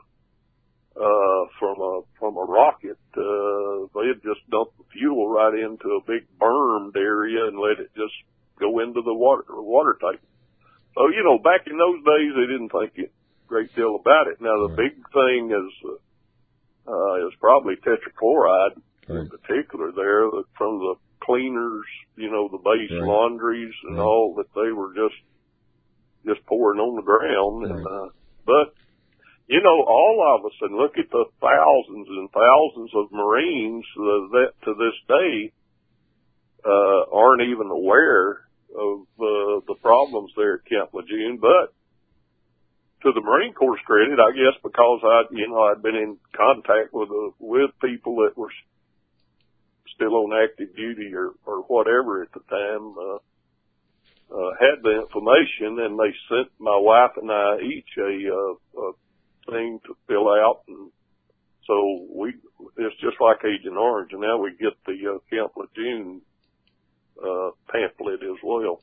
from a rocket, they had just dumped the fuel right into a big bermed area and let it just go into the water tank. So, back in those days, they didn't think a great deal about it. Now, the big thing is probably tetrachloride in particular there, from the cleaners, the base laundries and all that they were just pouring on the ground. And, but, all of us, and look at the thousands and thousands of Marines that to this day, aren't even aware of the problems there at Camp Lejeune. But to the Marine Corps' credit, I guess, because I'd been in contact with people that were still on active duty or whatever at the time, had the information, and they sent my wife and I each a thing to fill out, and so it's just like Agent Orange, and now we get the Camp Lejeune pamphlet as well.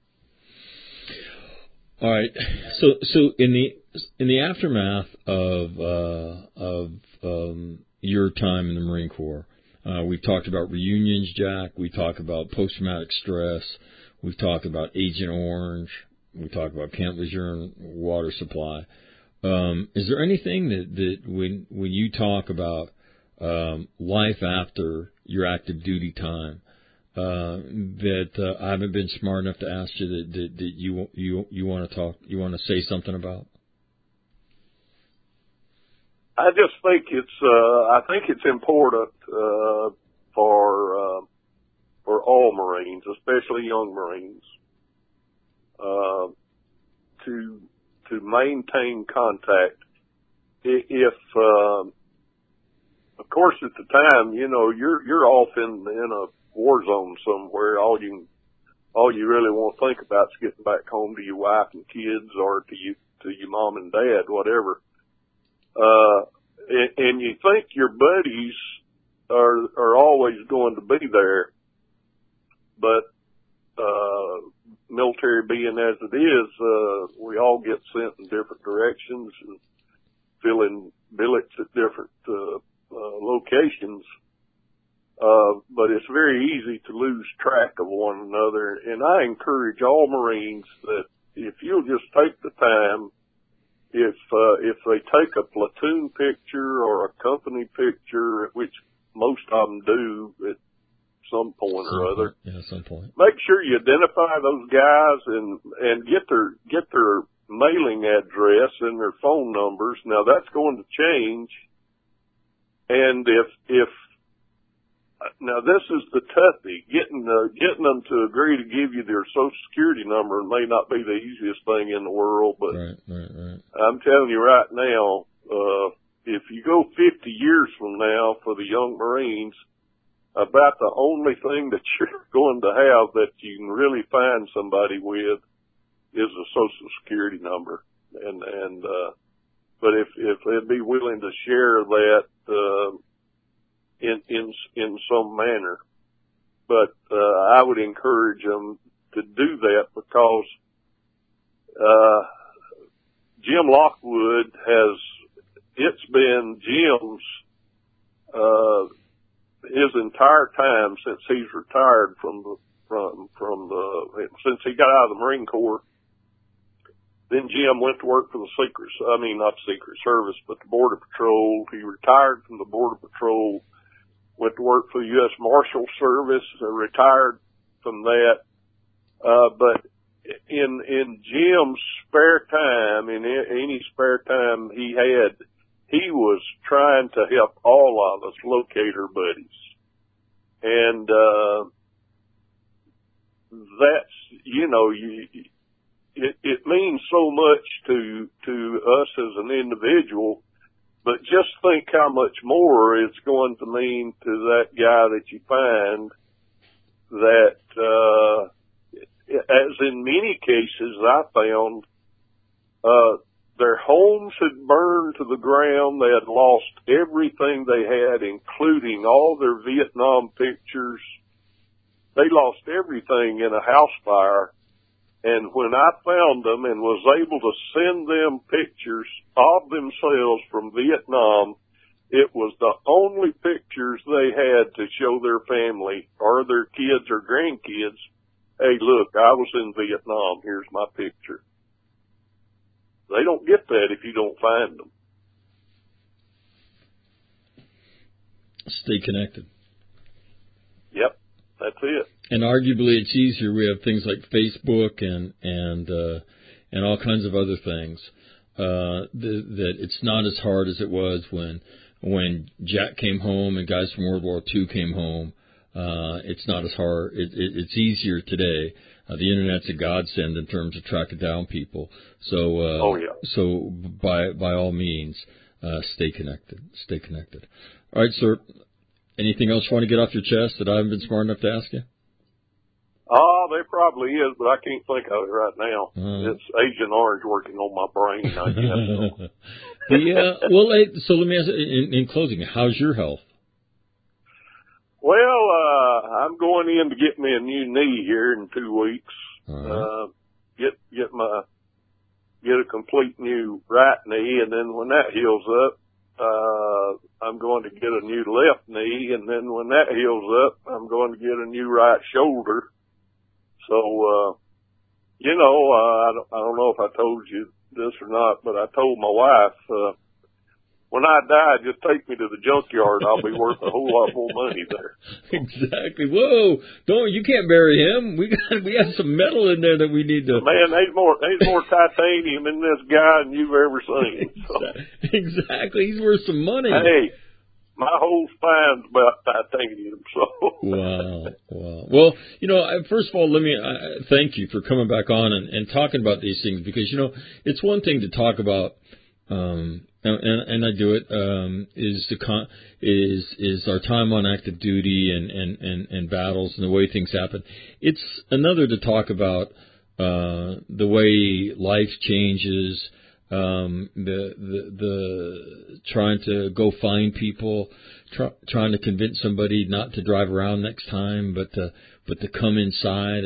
All right. So in the aftermath of your time in the Marine Corps, We've talked about reunions, Jack. We talk about post-traumatic stress. We've talked about Agent Orange. We talk about Camp Lejeune water supply. Is there anything that when you talk about life after your active duty time that I haven't been smart enough to ask you that you want to talk, you want to say something about? I just think it's important for all Marines, especially young Marines, to maintain contact. If of course at the time, you're off in a war zone somewhere, all you really want to think about is getting back home to your wife and kids, or to your mom and dad, whatever. And you think your buddies are always going to be there, but military being as it is, we all get sent in different directions and fill in billets at different locations. But it's very easy to lose track of one another. And I encourage all Marines that if you'll just take the time, if they take a platoon picture or a company picture, which most of them do at some point or other. Yeah, some point. Make sure you identify those guys and get their mailing address and their phone numbers. Now that's going to change. And if now this is the toughie, getting them to agree to give you their Social Security number may not be the easiest thing in the world, but right. I'm telling you right now, if you go 50 years from now for the young Marines, about the only thing that you're going to have that you can really find somebody with is a Social Security number. But if they'd be willing to share that, in some manner, but, I would encourage them to do that because, Jim Lockwood it's been Jim's, his entire time since he's retired since he got out of the Marine Corps. Then Jim went to work for not Secret Service, but the Border Patrol. He retired from the Border Patrol, went to work for the U.S. Marshal Service, retired from that. But in Jim's spare time, in any spare time he had, he was trying to help all of us locate our buddies. And, it means so much to us as an individual, but just think how much more it's going to mean to that guy that you find that, as in many cases I found, their homes had burned to the ground. They had lost everything they had, including all their Vietnam pictures. They lost everything in a house fire. And when I found them and was able to send them pictures of themselves from Vietnam, it was the only pictures they had to show their family or their kids or grandkids, hey, look, I was in Vietnam. Here's my picture. They don't get that if you don't find them. Stay connected. Yep, that's it. And arguably, it's easier. We have things like Facebook and all kinds of other things that it's not as hard as it was when Jack came home and guys from World War II came home. It's not as hard. It's easier today. The internet's a godsend in terms of tracking down people. So, So by all means, stay connected. Stay connected. All right, sir. Anything else you want to get off your chest that I haven't been smart enough to ask you? There probably is, but I can't think of it right now. It's Agent Orange working on my brain, I guess. Yeah. Well, so let me ask in closing, how's your health? Well, I'm going in to get me a new knee here in 2 weeks. Uh-huh. Get a complete new right knee, and then when that heals up, I'm going to get a new left knee, and then when that heals up, I'm going to get a new right shoulder. So, I don't know if I told you this or not, but I told my wife, when I die, just take me to the junkyard. I'll be worth a whole lot more money there. Exactly. Whoa! You can't bury him. We have some metal in there that we need to. Man, there's more titanium in this guy than you've ever seen. So. Exactly. He's worth some money. Hey, my whole spine's about titanium. So. Wow. Well, first of all, let me thank you for coming back on and talking about these things, because it's one thing to talk about. And I do it, is our time on active duty and battles and the way things happen. It's another to talk about, the way life changes, the trying to go find people, trying to convince somebody not to drive around next time, but to come inside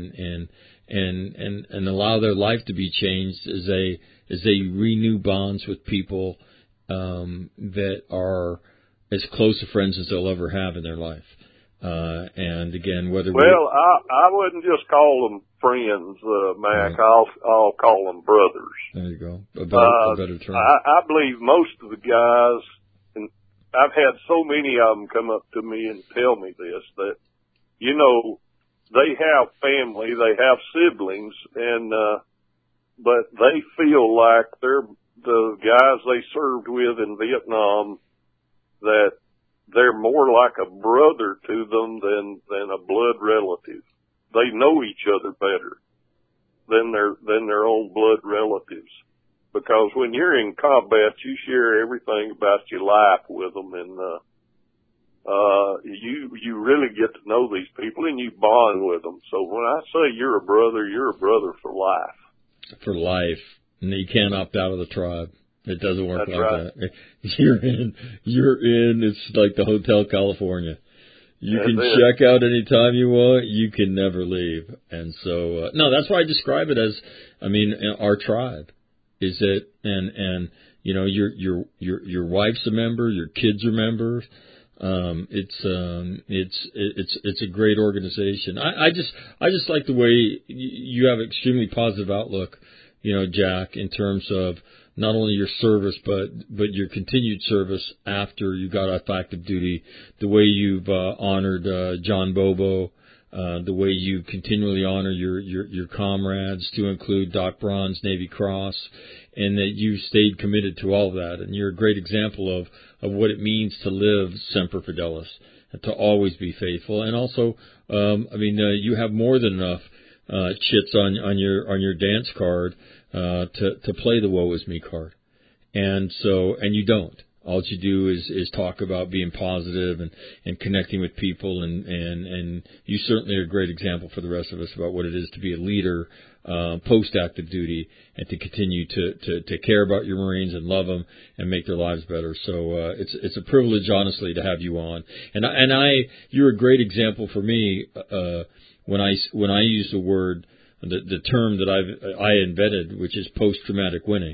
and allow their life to be changed as they renew bonds with people that are as close a friends as they'll ever have in their life. And again, I wouldn't just call them friends, Mac. Right. I'll call them brothers. There you go. A better term. I believe most of the guys, and I've had so many of them come up to me and tell me this, that they have family, they have siblings, and but they feel like they're the guys they served with in Vietnam, that they're more like a brother to them than a blood relative. They know each other better than their own blood relatives. Because when you're in combat, you share everything about your life with them, and you really get to know these people and you bond with them. So when I say you're a brother for life. For life. And you can't opt out of the tribe. It doesn't work like right. that. You're in. It's like the Hotel California. You can check out anytime you want. You can never leave. And so, that's why I describe it as, our tribe. Is it, and your wife's a member, your kids are members. It's a great organization. I just like the way you have extremely positive outlook, Jack, in terms of not only your service, but your continued service after you got off active duty, the way you've honored John Bobo, the way you continually honor your comrades, to include Doc Braun's Navy Cross, and that you stayed committed to all of that. And you're a great example of what it means to live Semper Fidelis, and to always be faithful. And also, you have more than enough chits on your dance card to play the woe is me card. And you don't. All you do is talk about being positive and connecting with people, and you certainly are a great example for the rest of us about what it is to be a leader post active duty, and to continue to care about your Marines and love them and make their lives better. So it's a privilege, honestly, to have you on. And you're a great example for me when I use the word, the term that I invented, which is post traumatic winning.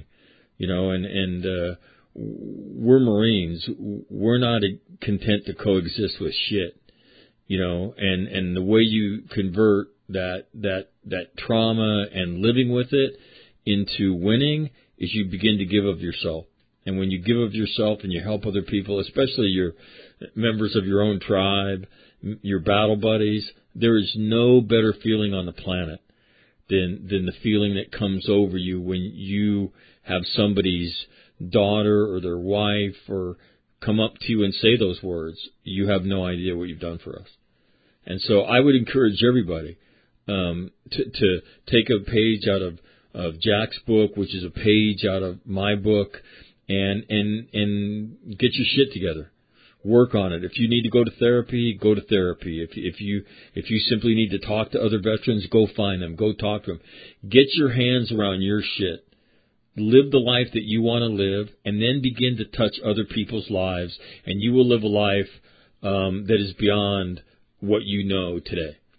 We're Marines. We're not content to coexist with shit, and the way you convert that trauma and living with it into winning is you begin to give of yourself. And when you give of yourself and you help other people, especially your members of your own tribe, your battle buddies, there is no better feeling on the planet than the feeling that comes over you when you have somebody's daughter or their wife or come up to you and say those words. You have no idea what you've done for us. And so I would encourage everybody to take a page out of Jack's book, which is a page out of my book, and get your shit together. Work on it. If you need to go to therapy, go to therapy. If you simply need to talk to other veterans, go find them. Go talk to them. Get your hands around your shit. Live the life that you want to live, and then begin to touch other people's lives, and you will live a life that is beyond what you know today.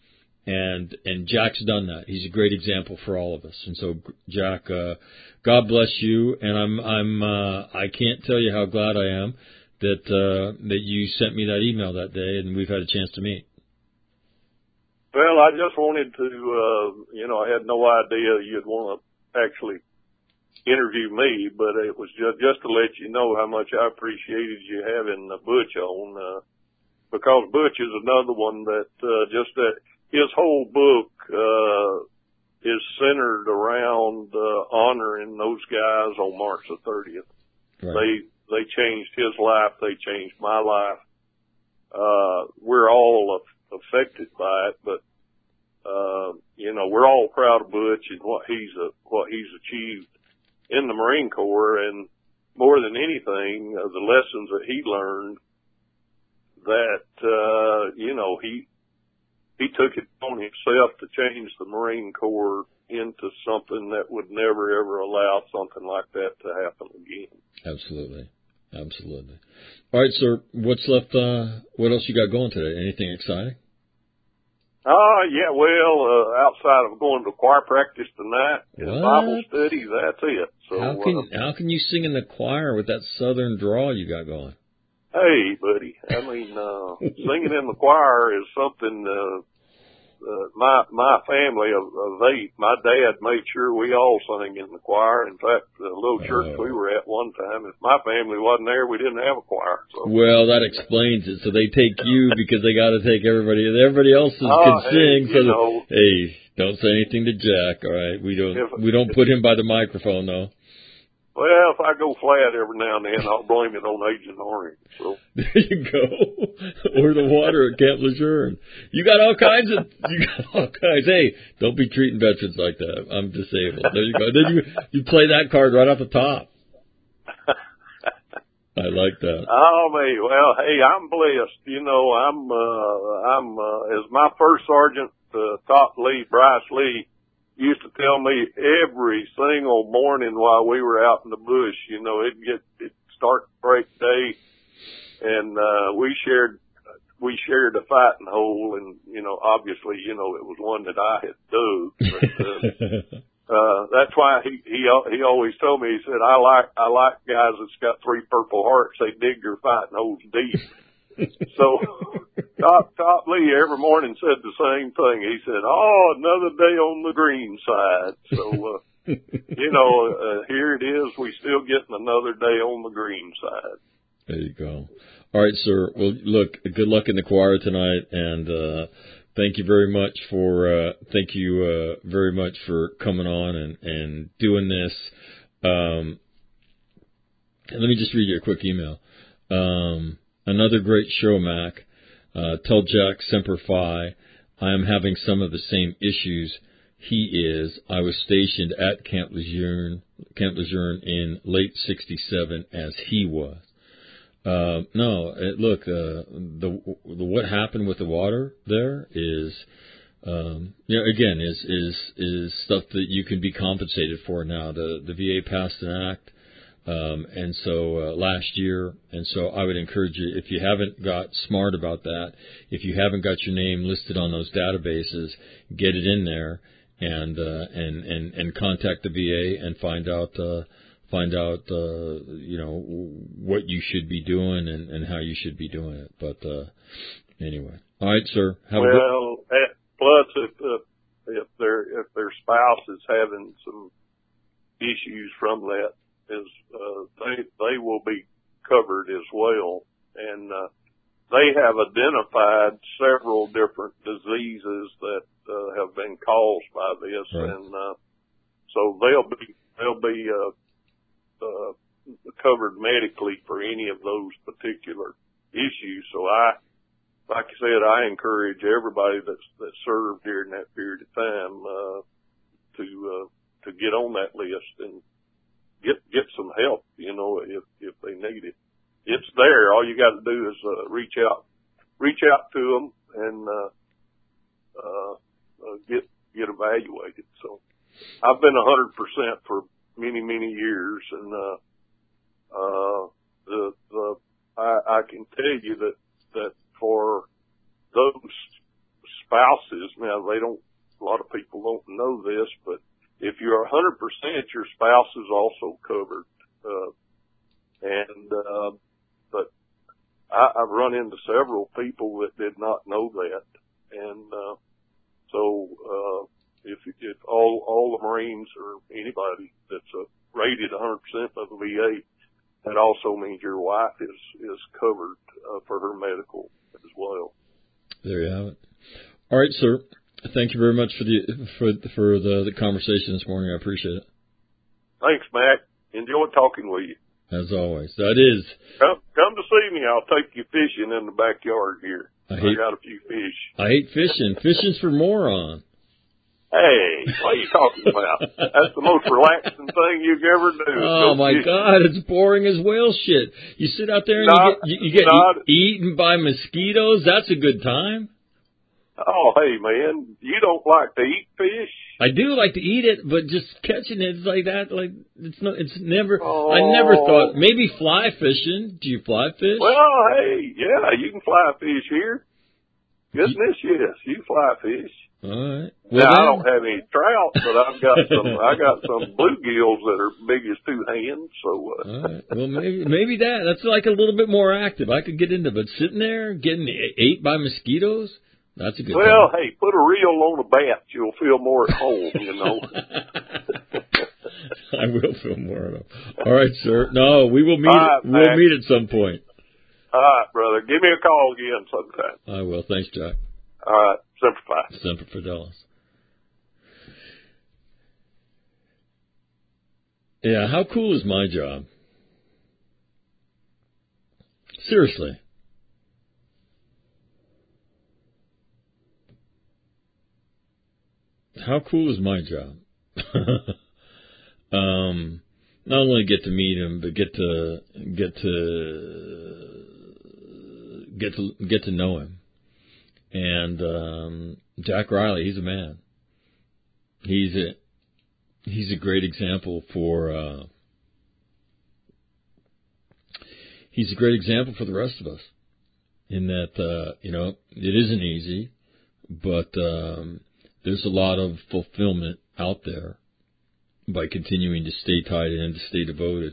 And Jack's done that. He's a great example for all of us. And so, Jack, God bless you. And I can't tell you how glad I am that you sent me that email that day, and we've had a chance to meet. Well, I just wanted to, I had no idea you'd want to actually interview me, but it was just to let you know how much I appreciated you having Butch on, because Butch is another one that, his whole book, is centered around, honoring those guys on March the 30th. Right. They changed his life. They changed my life. We're all affected by it, but, we're all proud of Butch and what he's achieved in the Marine Corps, and more than anything, the lessons that he learned that, he took it on himself to change the Marine Corps into something that would never, ever allow something like that to happen again. Absolutely. Absolutely. All right, sir, what's left, what else you got going today? Anything exciting? Yeah, well, outside of going to choir practice tonight and Bible study, that's it. So how can you sing in the choir with that southern drawl you got going? Hey, buddy, I mean, singing in the choir is something, my family of 8, my dad made sure we all sang in the choir. In fact, the little church we were at one time, if my family wasn't there, we didn't have a choir. So. Well, that explains it. So they take you because they got to take everybody. Everybody else can sing. So hey, don't say anything to Jack. All right, we don't put him by the microphone though. Well, if I go flat every now and then, I'll blame it on Agent Orange. So. There you go. Or the water at Camp Lejeune. You got all kinds. Hey, don't be treating veterans like that. I'm disabled. There you go. Then you play that card right off the top. I like that. Oh, man. Well, hey, I'm blessed. I'm as my first sergeant, Top Lee, Bryce Lee, used to tell me every single morning while we were out in the bush, it'd start break day, and we shared a fighting hole, and obviously it was one that I had dug. But, that's why he always told me, he said, I like guys that's got 3 Purple Hearts. They dig their fighting holes deep. So Top Lee every morning said the same thing. He said, another day on the green side. So, here it is. We still getting another day on the green side. There you go. All right, sir. Well, look, good luck in the choir tonight, and thank you very much for coming on and doing this. And let me just read you a quick email. Another great show, Mac. Tell Jack Semper Fi, I am having some of the same issues he is. I was stationed at Camp Lejeune in late '67 as he was. What happened with the water there is, again, is stuff that you can be compensated for now. The VA passed an act. And so last year, and so I would encourage you, if you haven't got smart about that, if you haven't got your name listed on those databases, get it in there and contact the VA and find out what you should be doing and how you should be doing it. But anyway, all right, sir. Plus if their spouse is having some issues from that, they will be covered as well, and they have identified several different diseases that have been caused by this, right. And so they'll be covered medically for any of those particular issues. So like I said, I encourage everybody that served during that period of time to get on that list and get some help, if they need it. It's there. All you got to do is reach out to them and get evaluated. So I've been 100% for many, many years, and I can tell you that for those spouses, now a lot of people don't know this, but if you're 100%, your spouse is also covered. But I've run into several people that did not know that. And, if all the Marines or anybody that's rated 100% by the VA, that also means your wife is covered, for her medical as well. There you have it. All right, sir. Thank you very much for the conversation this morning. I appreciate it. Thanks, Mac. Enjoyed talking with you. As always. That is. Come to see me. I'll take you fishing in the backyard here. I got a few fish. I hate fishing. Fishing's for morons. Hey, what are you talking about? That's the most relaxing thing you could ever do. Oh, my God. It's boring as whale shit. You sit out there and you get eaten by mosquitoes. That's a good time. Oh, hey, man, you don't like to eat fish? I do like to eat it, but just catching it like that, like, it's never, I never thought, maybe fly fishing. Do you fly fish? Well, hey, yeah, you can fly fish here. Goodness, yes, you can fly fish. All right. Well, now, I don't have any trout, but I got some bluegills that are big as two hands, so. All right. Well, maybe that's like a little bit more active. I could get into, but sitting there getting ate by mosquitoes? That's a good Well, thing. Hey, put a reel on a bat. You'll feel more at home, you know. I will feel more at home. All right, sir. No, we will meet. Right, we'll meet at some point. All right, brother. Give me a call again sometime. I will. Thanks, Jack. All right. Semper Fi. Semper Fidelis. Yeah, how cool is my job? Seriously. How cool is my job? Not only get to meet him, but get to know him. And Jack Riley, he's a man. He's a great example for he's a great example for the rest of us. In that it isn't easy, but there's a lot of fulfillment out there by continuing to stay tied in, to stay devoted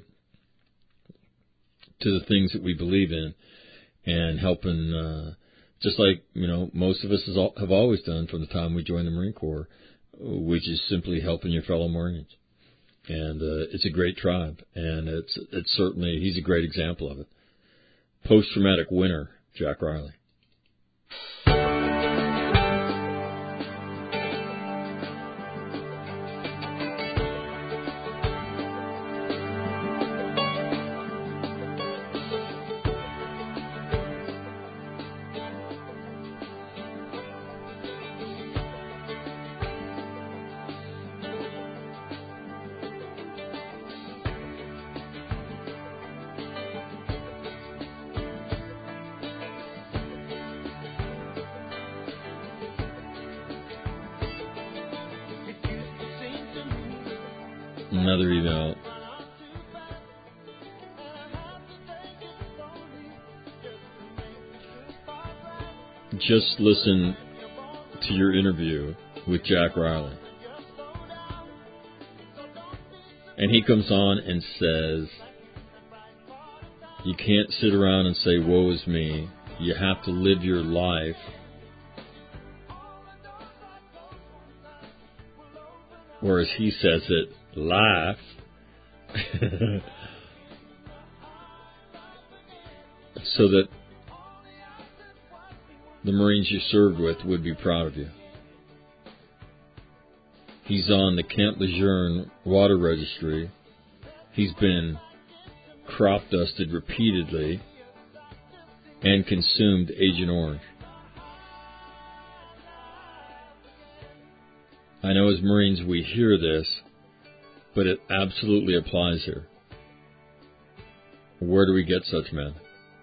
to the things that we believe in, and helping, just like, most of us have always done from the time we joined the Marine Corps, which is simply helping your fellow Marines. And it's a great tribe, and it's certainly, he's a great example of it. Post-traumatic winner, Jack Riley. Another email. Just listen to your interview with Jack Riley. And he comes on and says, you can't sit around and say, woe is me. You have to live your life. Or as he says it, laugh. So that the Marines you served with would be proud of you. He's on the Camp Lejeune water registry. He's been crop dusted repeatedly and consumed Agent Orange. I know as Marines we hear this, but it absolutely applies here. Where do we get such men?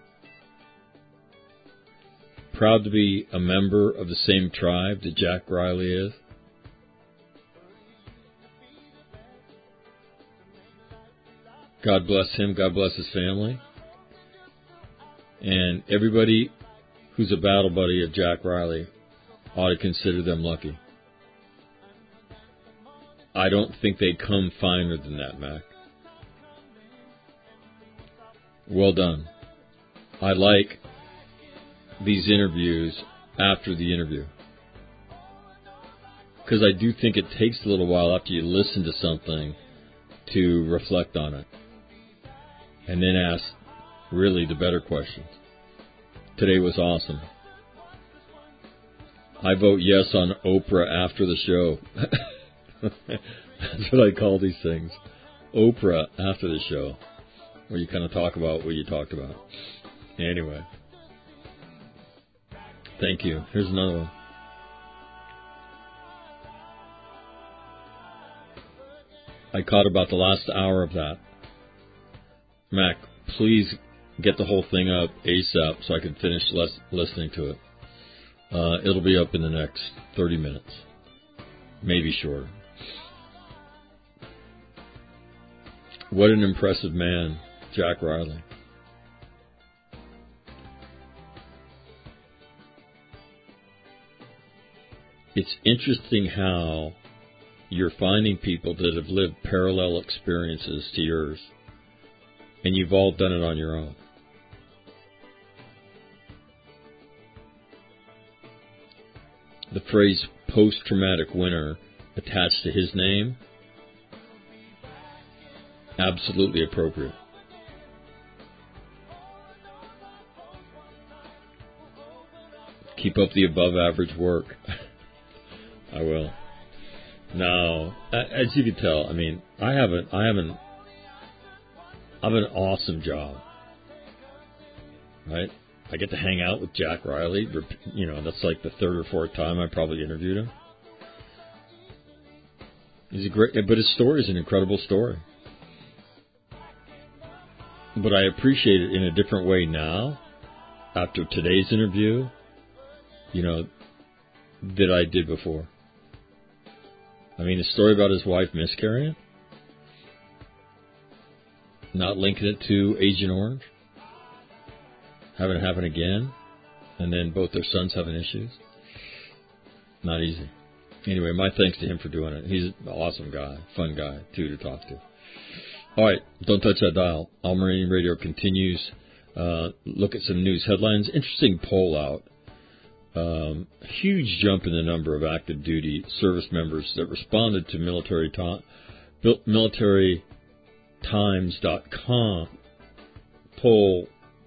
Proud to be a member of the same tribe that Jack Riley is. God bless him, God bless his family. And everybody who's a battle buddy of Jack Riley, ought to consider them lucky. I don't think they come finer than that, Mac. Well done. I like these interviews after the interview, because I do think it takes a little while after you listen to something to reflect on it and then ask really the better questions. Today was awesome. I vote yes on Oprah after the show. That's what I call these things. Oprah after the show, where you kind of talk about what you talked about. Anyway. Thank you. Here's another one. I caught about the last hour of that. Mac, please get the whole thing up ASAP so I can finish listening to it. It'll be up in the next 30 minutes. Maybe shorter. What an impressive man, Jack Riley. It's interesting how you're finding people that have lived parallel experiences to yours, and you've all done it on your own. The phrase post-traumatic winner attached to his name, absolutely appropriate. Keep up the above average work. I will. Now, as you can tell, I mean, I have an awesome job, right? I get to hang out with Jack Riley. You know, that's like the third or fourth time I probably interviewed him. He's a great, but his story is an incredible story. But I appreciate it in a different way now, after today's interview, you know, that I did before. I mean, the story about his wife miscarrying, not linking it to Agent Orange, having it happen again, and then both their sons having issues. Not easy. Anyway, my thanks to him for doing it. He's an awesome guy, fun guy, too, to talk to. All right, don't touch that dial. All Marine Radio continues. Look at some news headlines. Interesting poll out. Huge jump in the number of active duty service members that responded to militarytimes.com poll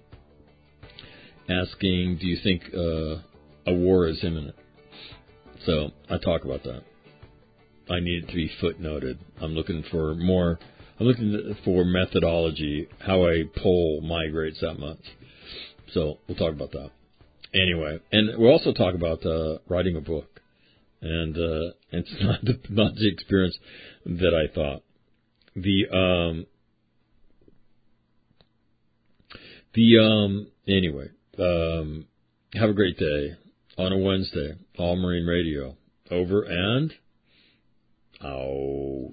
asking, do you think a war is imminent? So I talk about that. I need it to be footnoted. I'm looking for methodology, how a poll migrates that much. So we'll talk about that. Anyway, and we'll also talk about writing a book, and it's not the experience that I thought. Anyway, have a great day on a Wednesday. All Marine Radio. Over and out.